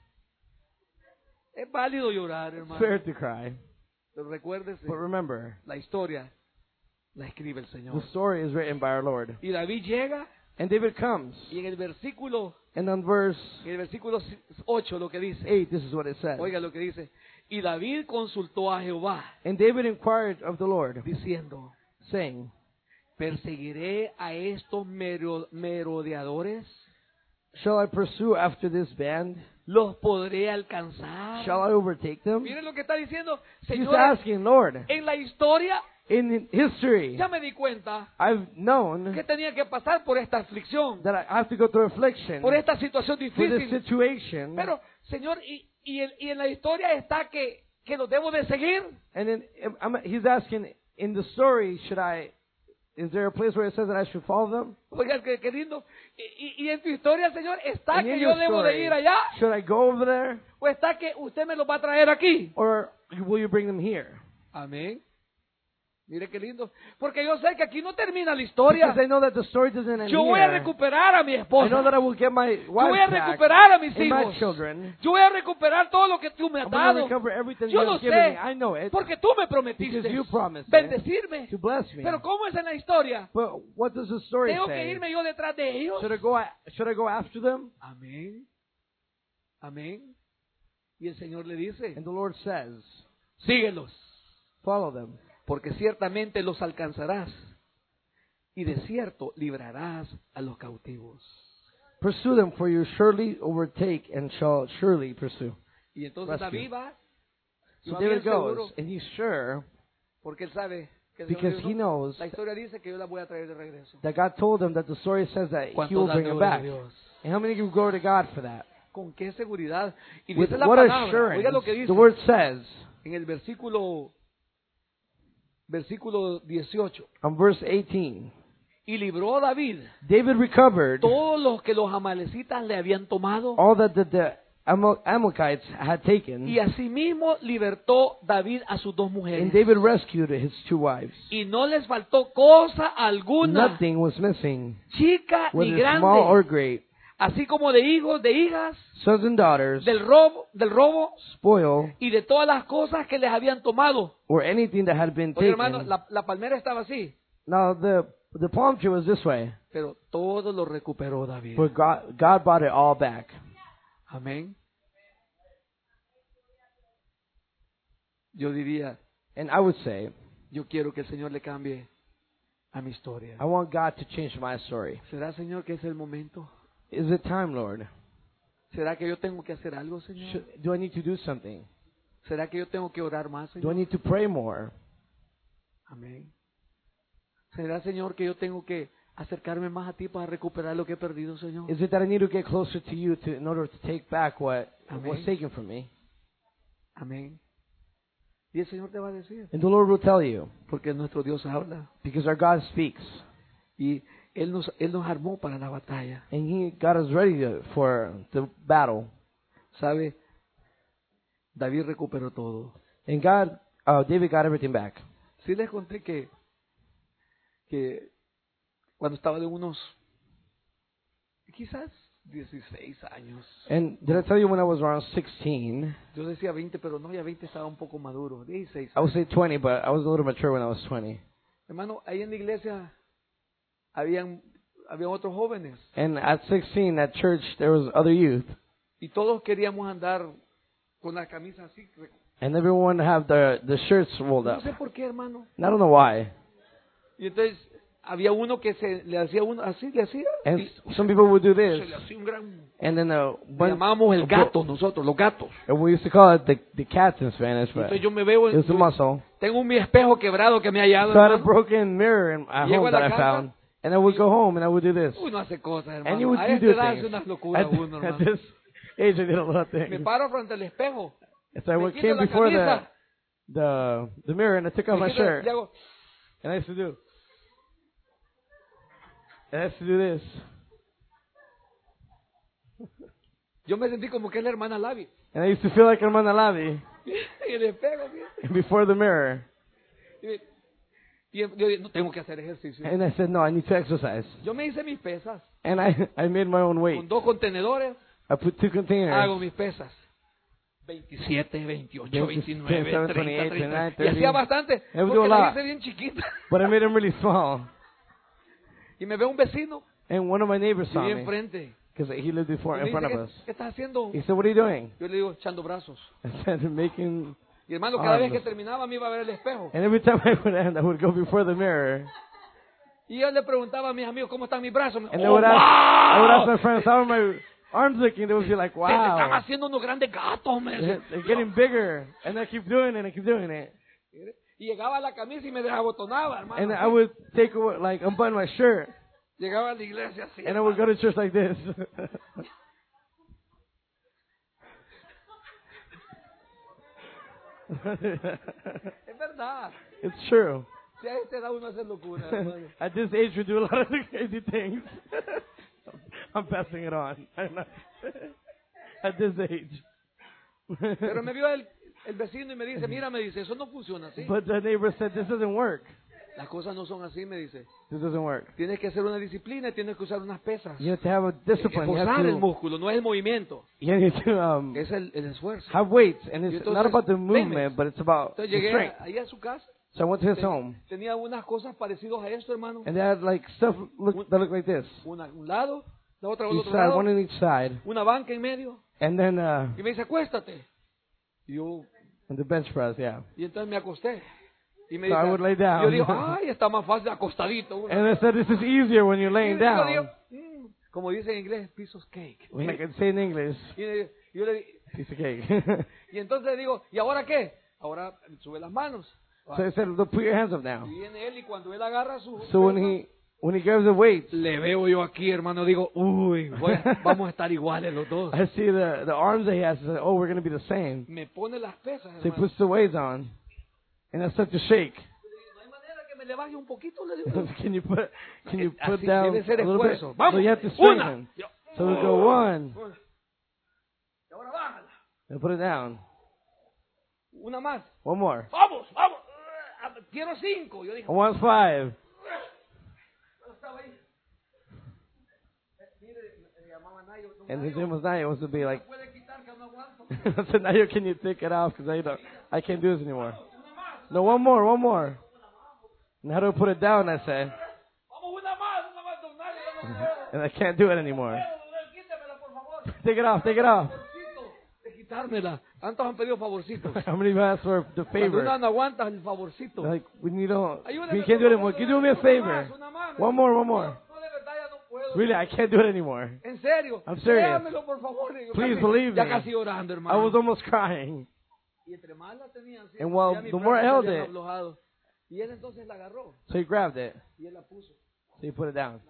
Es válido llorar, hermano. Fair to cry. Pero recuérdese, But remember, la historia la escribe el the Señor. story is written by our Lord. Y David llega And David comes. y en el versículo, And on verse en el versículo ocho lo que dice. eight, this is what it says. Oiga lo que dice. Y David consultó a Jehová And David inquired of the Lord, diciendo, saying, ¿perseguiré a estos mero- merodeadores? Shall I pursue after this band? ¿Los podré alcanzar? Shall I overtake them? Miren lo que está diciendo. He's Señores, asking, Lord, en la historia in history, ya me di cuenta I've known que tenía que pasar por esta aflicción, that I have to go through affliction por esta situación for this difícil. situation. Pero, Señor, y, y, en, y en la historia está que, que lo debo de seguir. And then I'm, he's asking, in the story, should I, is there a place where it says that I should follow them? Oiga, qué, qué lindo. Y, y, y en tu historia, Señor, está And que in yo your debo de story, ir allá, should I go over there, o está que usted me lo va a traer aquí. or will you bring them here? Amén. Mire qué lindo. Porque yo sé que aquí no termina la historia. Because I know that the story doesn't end Yo voy a here. recuperar a mi I esposa. know that I will get my Yo voy a wife back recuperar a mis and my hijos. children. Yo voy a recuperar todo lo que tú me has I'm going to dado. recover everything Yo you lo have given me. sé. I know it. Porque tú me prometiste Because you promised it. bendecirme. To bless me. Pero ¿cómo es en la historia? But what does the story Tengo que say? irme yo detrás de ellos. Should I go? a- Should I go after them? Amén. Amén. Y el Señor le dice, And the Lord says, síguelos, follow them, porque ciertamente los alcanzarás y de cierto librarás a los cautivos. pursue them, for you surely overtake and shall surely pursue. Y entonces Rescue. David va, y So va bien David seguro, goes, and he's sure porque él sabe que el Señor because le dijo, he knows la historia dice que yo la voy a traer de regreso. that God told him that the story says that He ¿Cuántos will dan bring him gloria a back. Dios? And how many give glory to God for that? ¿Con qué seguridad? Y With dice la what palabra, assurance? oiga lo que dice The word says en el versículo versículo dieciocho. on verse eighteen, Y libró a David David recovered todos los que los amalecitas le habían tomado. all that the, the Amal- Amalekites had taken, Y asimismo libertó David a sus dos mujeres. and David rescued his two wives. Y no les faltó cosa alguna, Nothing was missing, chica ni whether small or grande, great, así como de hijos, de hijas, sons and daughters, del robo, del robo spoil, y de todas las cosas que les habían tomado. or anything that had been Oye, taken. hermano, la, la palmera estaba así, Now the the palm tree was this way, pero todo lo recuperó David. but God God brought it all back. Amén. Yo diría, And I would say, yo quiero que el Señor le cambie a mi historia. I want God to change my story. ¿Será, Señor, que es el momento? Is it time, Lord? ¿Será que yo tengo que hacer algo, Señor? Should, do I need to do something? ¿Será que yo tengo que orar más, Do I Señor? need to pray more? Amén. ¿Será, Señor, que yo tengo que acercarme más a ti para recuperar lo que he perdido, Señor? Is it that I need to get closer to you to in order to take back what Amén. was taken from me? Amén. Y el Señor te va a decir, And the Lord will tell you, porque nuestro Dios habla because our God speaks, y Él nos, Él nos armó para la batalla. and He got us ready to, for the battle. ¿Sabe? David recuperó todo. And God, uh, David got everything back. Sí les conté que, que cuando estaba de unos, quizás dieciséis años, And did I tell you when I was around sixteen? yo decía veinte, pero no, ya veinte estaba un poco maduro, dieciséis. I would say twenty, but I was a little mature when I was twenty. Hermano, ahí en la iglesia habían, habían otros jóvenes And at sixteen, at church, there was other youth, y todos queríamos andar con la camisa así. and everyone have their the shirts rolled No up. sé por qué, hermano. And I don't know why. Y entonces había uno que se le hacía uno así, le hacía. And y some people would do se this, le hacía un gran. and then uh, Le one, llamábamos el gato nosotros, los gatos. we used to call it the the cats in Spanish, but Entonces yo me veo, it's a yo- muscle. tengo mi espejo quebrado que me ha hallado. So I had a hermano. broken mirror in, at Llego home a la that I casa, found, and I would go home and I would do this. Uy, no hace cosas, And you hermano. would A you esta do edad hace things. unas locuras At, uno, at hermano. this age, I did a lot of Me things. paro frente al espejo. So I me what quito came la before the camisa, the the mirror, and I took off me my quito- shirt, y hago, and I used to do. And I used to do this. Yo me sentí como que es la hermana Lavi. And I used to feel like Hermana Lavi Y el espejo, ¿sí? before the mirror. Y yo dije, no tengo que hacer ejercicio. And I said, no, I need to exercise. Yo me hice mis pesas. And I, I made my own weight. Con dos contenedores I put two hago containers. mis pesas. veintisiete, veintiocho, veintisiete, veintinueve, treinta, twenty-eight, treinta. Y thirty. hacía bastante. I would Porque do a la lot. hice bien chiquita. But I made them really small. Y me ve un vecino. And one of my neighbors Y saw vi me. enfrente. Because he lived before Y me in front dice, of us. ¿qué, ¿qué estás haciendo? He said, what are you doing? Yo le digo, echando brazos. I said, making... Y hermano, cada vez que Arms. terminaba me iba a ver el espejo. And every time I would end, I would go before the mirror. Y yo le preguntaba a mis amigos, ¿cómo están mis brazos? Me, And they "Oh, would ask, I would ask wow! my friends, how are my arms looking? They would be like, Se te están wow. haciendo unos grandes gatos, me They're decía. they're getting bigger. And I keep doing it, I keep doing it. Y llegaba a la camisa y me desabotonaba, hermano. And I would take away, like, unbutton my shirt. Llegaba a la iglesia así. And I would go to church like this. Es verdad. It's true. Si a este edad uno hace locura, hermano. At this age, we do a lot of crazy things. I'm passing it on. I'm not- At this age. Pero me vio el, el vecino y me dice, mira, me dice, eso no funciona así. But the neighbor said, this doesn't work. Las cosas no son así, me dice. This doesn't work. Tienes que hacer una disciplina y tienes que usar unas pesas. You have to have a discipline. You have Esforzar el to, músculo, no es el movimiento. you need to um, Es el, el esfuerzo. have weights. And Y it's entonces, not about the venme. movement, but it's about the Entonces llegué strength. a- ahí a su casa. So I went to his Ten- home. Tenía unas cosas parecidas a esto, hermano. And they had like stuff look, that looked like this. Una un lado, la otra al Each otro side, lado. one on each side. Una banca en medio. And then uh, Y me dice, acuéstate. Y yo, and the bench press, yeah. y entonces me acosté. Y me So I dice, would lay down. yo digo, ay, está más fácil acostadito. uno". And I said, this is easier when you're Y laying yo down. digo, "Mm", como dice en inglés, piece of cake. When I can say in English, Y yo, yo le, piece of cake. y entonces le digo, ¿y ahora qué? Ahora sube las manos. So I said, look, put your hands up now. Y viene él y cuando él agarra su... So when he when he grabs the weights, Le veo yo aquí, hermano, digo, uy, voy a- vamos a estar iguales los dos. I see the the arms that he has. I said, oh, we're gonna be the same. Me pone las pesas, So he hermano. puts the weights on, and I start to shake. No hay manera que me le baje un poquito, le digo. Can you put can you put Así down debe ser a little bit? esfuerzo. So Vamos, you have to una. strengthen. Yo- So we go one, Una. Y ahora bájala. and put it down. Una más. One more. Vamos, vamos. Ah, Quiero cinco. Yo dije, And one's five. yo estaba ahí. Eh, Mire, me llamaban Nayo. "Don And his Nayo, name was Naya. Was to be like, ¿puede quitar que no aguanto? I said, Naya, can you take it off? Because I don't, I can't do this anymore. No, one more, one more. And how do I put it down? I said, Vamos, una más, una más, don Nayo, yo no puedo. and I can't do it anymore. Pero, quítemela, por favor. Take it off, take it off. Favorcito de quitármela. ¿Cuántos han pedido favorcitos? How many of you asked for the Cuando favor? uno no aguanta el favorcito. Like, when you don't, Ayúdame, you can't do it por anymore. favor, Can you do me a una favor? más, una más. One more, one more. No, de verdad ya no puedo. Really, I can't do it anymore. En serio. I'm serious. Créamelo, por favor. Yo Please casi- believe Ya me. casi orando, I hermano. was almost crying. Y entre más la tenían, sí, And while ya mis the more I brazos held se habían it- aflojado. Y él entonces la agarró So he grabbed it. y él la puso. So he put it down.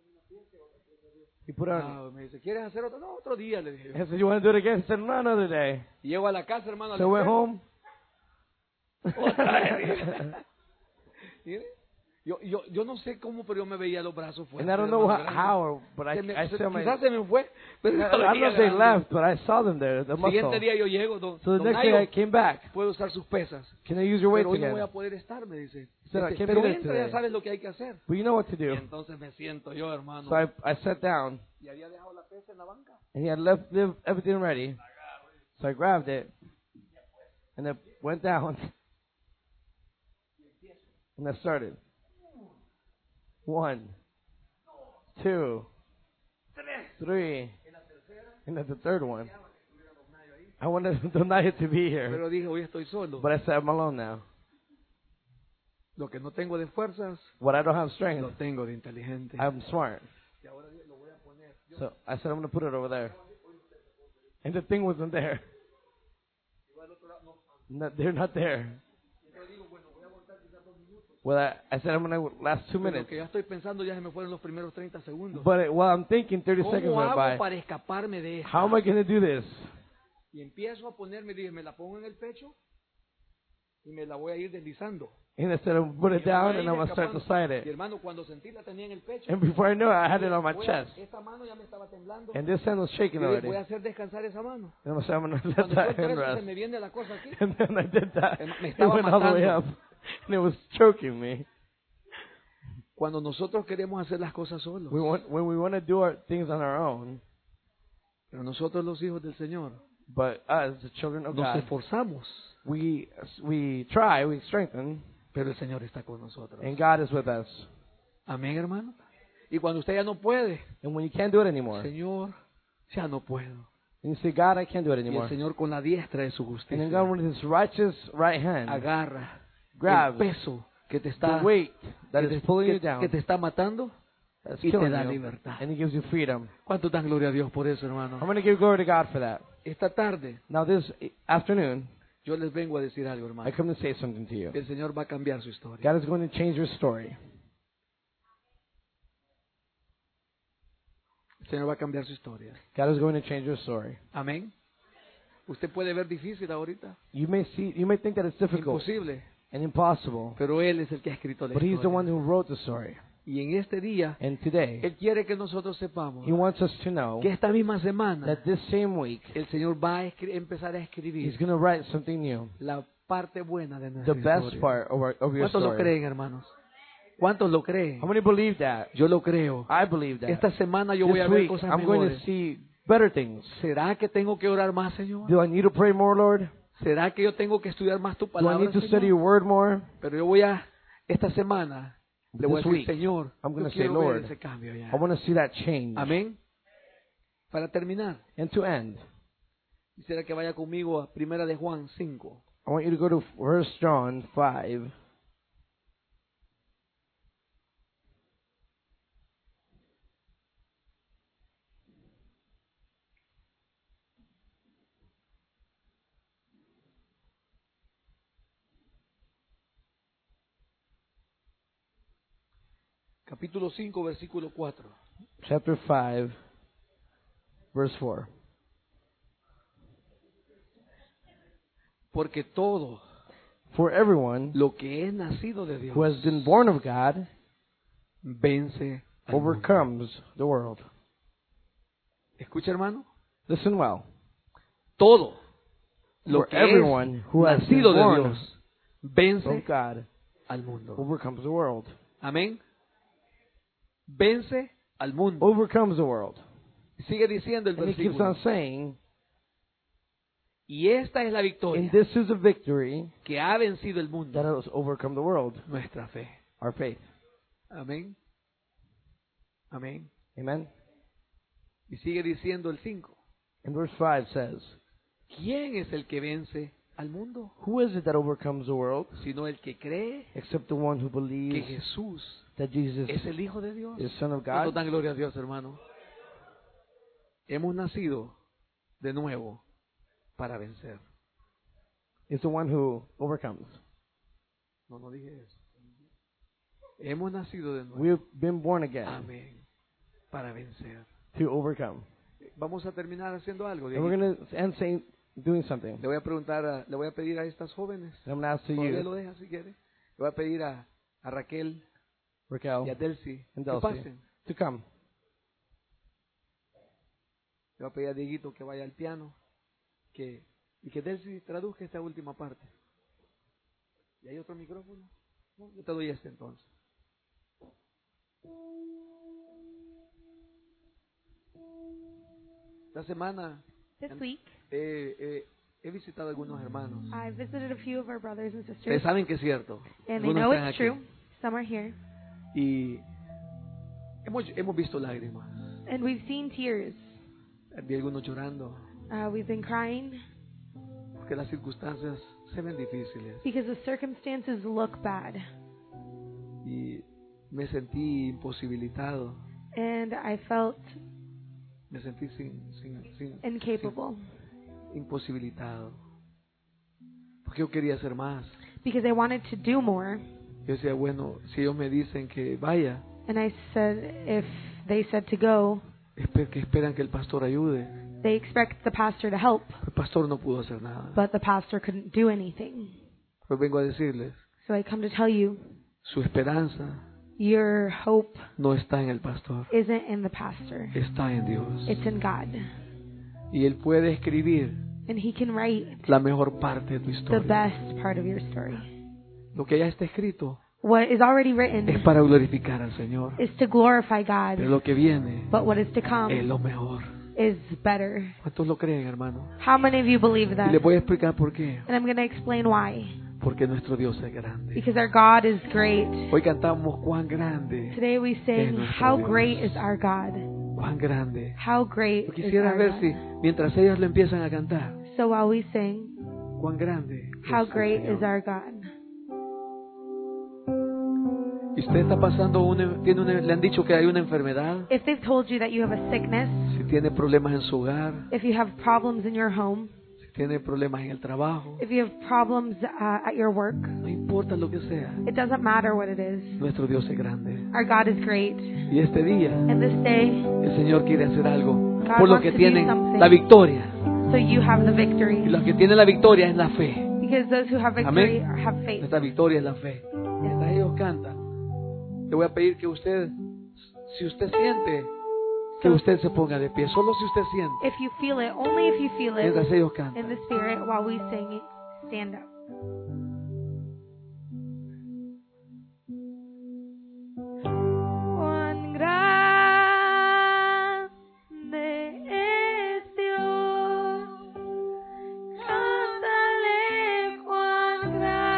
He put it on. Ah, me dice, ¿quieres hacer otro? No, otro día, le dije. I said, you want to do it again? He said, no, another day. Y llego a la casa, hermano. al So I went espejo. home. Otra vez. Mire, Yo, yo, yo no sé cómo, pero yo me veía los brazos fuertes. And I don't know hermano, how, grandes. how but I, Se me- I se- saw my, quizás se me fue. Pero I don't know if they left, but I saw them there, the El siguiente muscle. día yo llego, don, So the don next day Nayo, I came back. puedo usar sus pesas. Can I use your weights Pero hoy no voy again? a poder estar, me dice. Said, I Este, can't pero be there entra, ya today. sabes lo que hay que hacer. But you know what to Y do. entonces me siento yo, hermano. So I, I sat down, Y había dejado la pesa en la banca. and he had left, left everything ready. So I grabbed it, and it went down, and I started. One, two, three, and at the third one, I wanted Donaya to be here, Pero dije, hoy estoy solo. but I said I'm alone now. Lo que no tengo de fuerzas, What I don't have lo strength, tengo de inteligente. I'm smart. Y ahora lo voy a poner. So I said I'm going to put it over there. And the thing wasn't there. No, they're not there. Well, I, I said I'm going to last two Pero lo minutes. que ya estoy pensando ya se me fueron los primeros treinta segundos. But it, while I'm thinking, thirty seconds ¿Cómo went hago by. para escaparme de esto? How am I going to do this? Y empiezo a ponerme, dije, me la pongo en el pecho y me la voy a ir deslizando. And I said, I'm put it Y me down voy and I'm going to start escapando. to slide Y it. hermano, cuando sentí la tenía en el pecho. And before I knew it, I had it on my voy a- chest. esta mano ya me estaba temblando. And this hand was shaking Yo dije, already. voy a hacer descansar esa mano. And I said, I'm going to let Cuando that suelto hand eso, se rest. me viene la cosa aquí. And then I did that. Me It estaba went all the way matando. up. And it was choking me. Cuando nosotros queremos hacer las cosas solos. We want, when we want to do our things on our own, Pero nosotros los hijos del Señor but us, the children of nos God, esforzamos. we, we try, we strengthen, Pero el Señor está con nosotros. and God is with us. Amén, hermano. Y cuando usted ya no puede, And when you can't do it anymore, Señor, ya no puedo. and you say, God, I can't do it Y el anymore. Señor con la diestra de su And justicia then God, with His righteous right hand, agarra grabs el peso que te está the weight that que is te, pulling que- you down, que te está matando that's y te killing da you, libertad. and He gives you freedom. ¿Cuánto dan gloria a Dios por eso, I'm hermano? going to give glory to God for that. Esta tarde Now, this afternoon, yo les vengo a decir algo, I hermano. come to say something to you. El Señor va a cambiar su historia. God is going to change your story. El Señor va a cambiar su historia. God is going to change your story. Amén. Usted puede ver difícil ahorita, You may see, you may think that it's difficult imposible, and impossible, pero Él es el que ha escrito la but He's the one historia. who wrote the story. Y en este día, And today, Él quiere que nosotros sepamos He wants us to know que esta misma semana that this same week, el Señor va a escri- empezar a He's escribir going to write something new, la parte buena de the nuestra best historia. part of, our, of your ¿Cuántos lo story. creen, hermanos? ¿Cuántos lo creen? How many believe that? Yo lo creo. I believe that. Esta semana yo voy a This ver week, cosas I'm going to mejores. see better things. ¿Será que tengo que orar más, Señor? Do I need to pray more, Lord? ¿Será que yo tengo que estudiar más tu Do I palabra, need to study Señor? your word more? Pero yo voy a, esta semana, le voy a This decir, week, Señor, I'm yo gonna say, quiero ver Lord, ese cambio ya. I want to see that change. Amén. Para terminar, And to end, quisiera que vaya conmigo a Primera de Juan cinco. I want you to go to First John five. Capítulo cinco, versículo cuatro. Chapter five, verse four. Porque todo For everyone lo que es nacido de Dios who has been born of God vence al mundo. overcomes the world. Escucha, hermano. Listen well. Todo lo For que everyone es who has been nacido de born Dios vence of God al mundo. overcomes the world. Amén. Vence al mundo. Overcomes the world. Sigue diciendo el And he keeps on versículo. saying, Y esta es la victoria and this is a victory que ha vencido el that mundo. has overcome the world, Nuestra fe. our faith. Amén. Amén. Amen? Y sigue diciendo el cinco. And verse five says, ¿Quién es el que vence al mundo? who is it that overcomes the world? Sino el que cree Except the one who que believes Jesús that Jesus es el Hijo de Dios. is Son of ¿Cuánto God. dan gloria a Dios, hermano? Hemos nacido de nuevo para vencer. Is the one who overcomes. No, no dije eso. Hemos nacido de nuevo. We've been born again Amén. Para vencer. to overcome. Vamos a terminar haciendo algo. And we're Dieguito. going to end saying, doing something. Le voy a preguntar, a- le voy a pedir a estas jóvenes. And I'm going to ask to Todavía you, lo deja si quiere. Le voy a pedir a, a Raquel Raquel y a Delcy and que Delcy, pasen. to come. Le voy a pedir a Dieguito que vaya al piano que, y que Delcy traduzca esta última parte. ¿Y hay otro micrófono? No, yo te doy este entonces. Esta semana This week, eh, eh, he visitado a algunos hermanos. I visited a few of our brothers and sisters, Ustedes saben que es cierto. and they Algunos know están it's aquí. true. Some are here. Y hemos, hemos visto lágrimas. And we've seen tears. Vi algunos llorando Uh, we've been crying porque las circunstancias se ven difíciles. because the circumstances look bad. Y me sentí imposibilitado. And I felt Me sentí sin, sin, sin, incapable sin- imposibilitado. Porque yo quería hacer más. because I wanted to do more. Yo decía, bueno, si ellos me dicen que vaya, And I said, if they said to go, espe- que esperan que el pastor ayude. they expect the pastor to help, El pastor no pudo hacer nada. but the pastor couldn't do anything. Pues vengo a decirles So I come to tell you, su esperanza your hope no está en el pastor, isn't in the pastor. está en Dios. It's in God. Y Él puede escribir And He can write la mejor parte de tu the historia. best part of your story. Lo que ya está escrito What is already es written para glorificar al Señor. is to glorify Pero God, lo que viene but what is to es come lo mejor. is better. ¿Cuántos lo creen, hermano? How many of you believe Y that? les voy a explicar por qué. And I'm going to explain why. Porque nuestro Dios es grande. Because our God is great. Hoy cantamos cuán grande, Today we sing, how great is our God. cuán grande. How great Yo is quisiera our ver God. si mientras ellos lo empiezan a cantar, So while we sing, cuán grande. how es el great Señor. is our God. Y usted está pasando una, tiene una, le han dicho que hay una enfermedad, If they've told you that you have a sickness, si tiene problemas en su hogar, if you have problems in your home, si tiene problemas en el trabajo, if you have problems uh, at your work, no importa lo que sea, it doesn't matter what it is. nuestro Dios es grande. Our God is great. Y este día And this day, el Señor quiere hacer algo God por los wants que to do tienen something. la victoria. so you have the Y victory. los que tienen la victoria es la fe. Because those who have victory Amén. have faith. Nuestra victoria es la fe. Mientras ellos cantan, le voy a pedir que usted, si usted siente, que usted se ponga de pie. Solo si usted siente. If you feel it, only if you feel it Mientras ellos in cantan. the spirit while we sing, stand up. Cuán grande es Dios, cántale cuán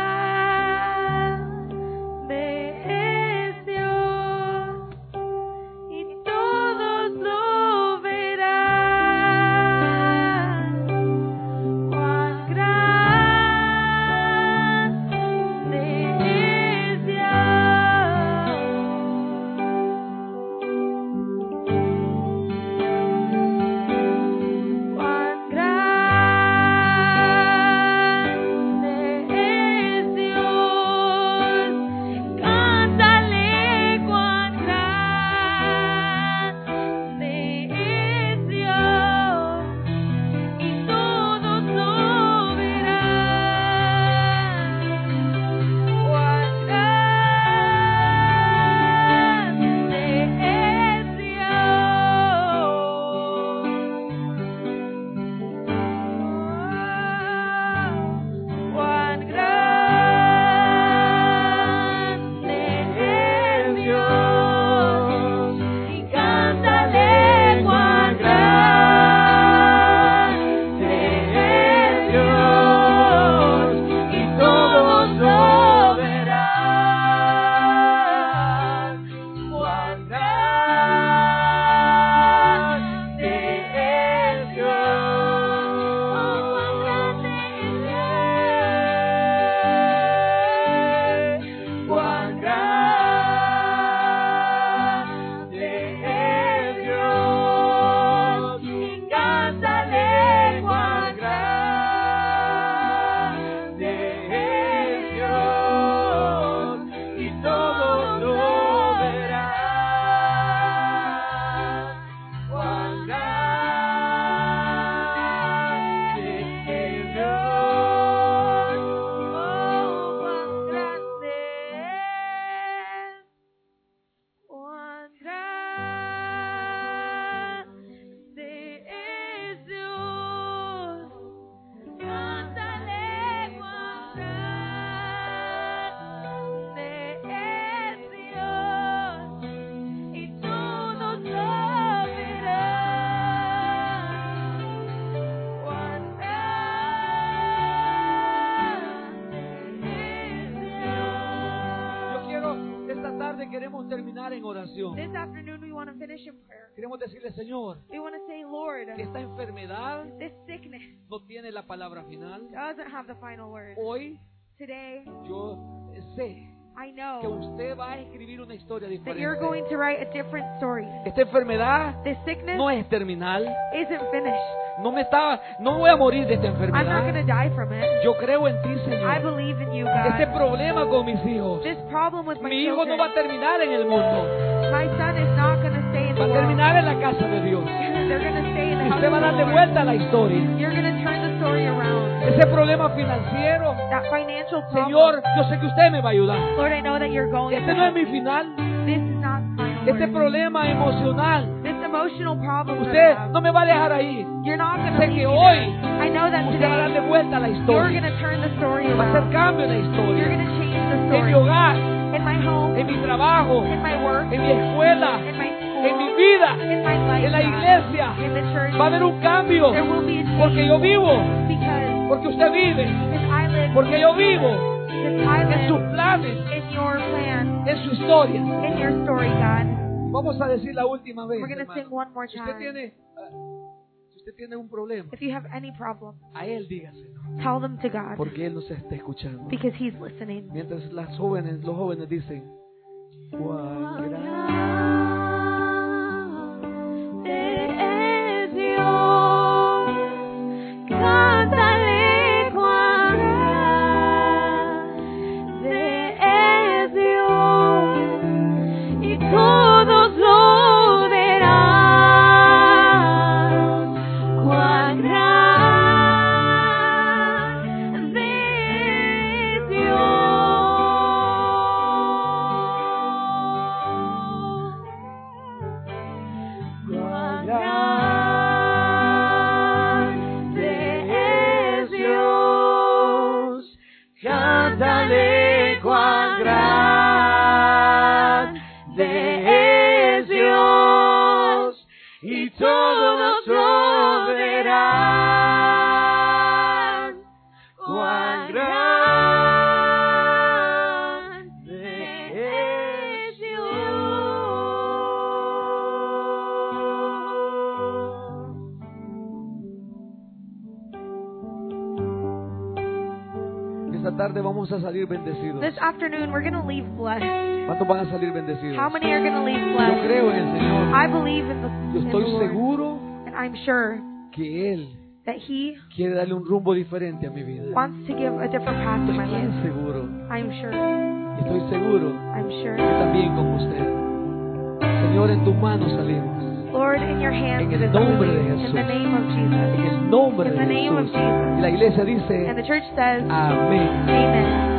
grande es Dios, y todos lo verán. Cuán grande es Dios. Cuán grande es Dios, cántale cuán grande es Dios, y todos lo verán. Cuán grande es Dios. Cuán grande es Dios, y cántale cuán grande es Dios, y todos lo verán. Cuán grande es Dios. Cuán grande es Dios. Cuán grande es Dios. Y cántale cuán grande es Dios. Y todos lo verán. Cuán grande es Dios. Oh, cuán grande es. Cuán grande es Dios. Cántale cuán grande es Dios, y todos lo verán. Cuán grande es Dios. Yo quiero, esta tarde queremos terminar en oración. This afternoon we want to finish in prayer. Queremos decirle, Señor, We want to say, Lord, que esta enfermedad this sickness no tiene la palabra final. doesn't have the final word. Hoy Today, yo sé I que know usted va a escribir una historia that you're going diferente. to write a different story. Esta enfermedad This sickness no es terminal. isn't finished. No me está, no voy a morir de esta I'm not going to enfermedad. die from it. Yo creo en ti, I Señor. believe in you, Este God. problema con mis hijos, This problem with my mi hijo no va a children, terminar en el mundo, my son is not going to stay in the va a world. terminar en la casa de Dios. They're going to stay in the Y house usted of va a the darle Lord. vuelta a la historia. You're going to turn the story around. Ese ese problema financiero, that financial problem. Señor, yo sé que usted me va a ayudar. Lord, I know that you're going Este to no es help mi me. final. This is not final. Este word. problema emocional, This emotional problem that I usted have, no me va a dejar ahí. you're not going to Sé leave que me hoy there. I know that usted va a today darle vuelta a la you're historia. going to turn the story Va a hacer around. cambio en la You're historia. going to change the En story. mi hogar, In my home, en mi trabajo, in my work, en mi escuela, in my en mi school, vida, in my life, en la God, iglesia. in the church. Va a haber un cambio. There will be a change Porque yo vivo. because Porque usted vive. if I live, Porque yo vivo if I en sus live planes, in your plan, en su historia. in your story, God, Vamos a decir la última vez, we're going to hermano. sing one more Si usted time. tiene, ah, si usted tiene un problema, If you have any problem, a él dígaselo. tell them to God Porque él nos está escuchando. because He's listening. Mientras las jóvenes, los jóvenes dicen, cuán grande es Dios, cántale cuán grande es Dios, y todos lo verán, cuán grande es Dios. Cuán grande es Dios, cántale cuán grande es Dios, y todos lo verán, cuán grande es Dios. esta tarde vamos a salir bendecidos. This afternoon, we're going to leave blessed. ¿Cuántos van a salir bendecidos? How many are going to leave Yo blessed? creo en el Señor. I believe in the, Yo in the estoy Lord, seguro and I'm sure que Él that He quiere darle un rumbo diferente a mi vida. wants to give a different path to Estoy my bien life. seguro. I'm sure. Estoy seguro I'm que sure. también con usted. Señor, en tus manos salimos. Lord, in your hands En it el is nombre de in Jesús. the name of En Jesus. el nombre In de the name of Jesús. Jesus. Y la iglesia dice, And the church says, amén. Amen.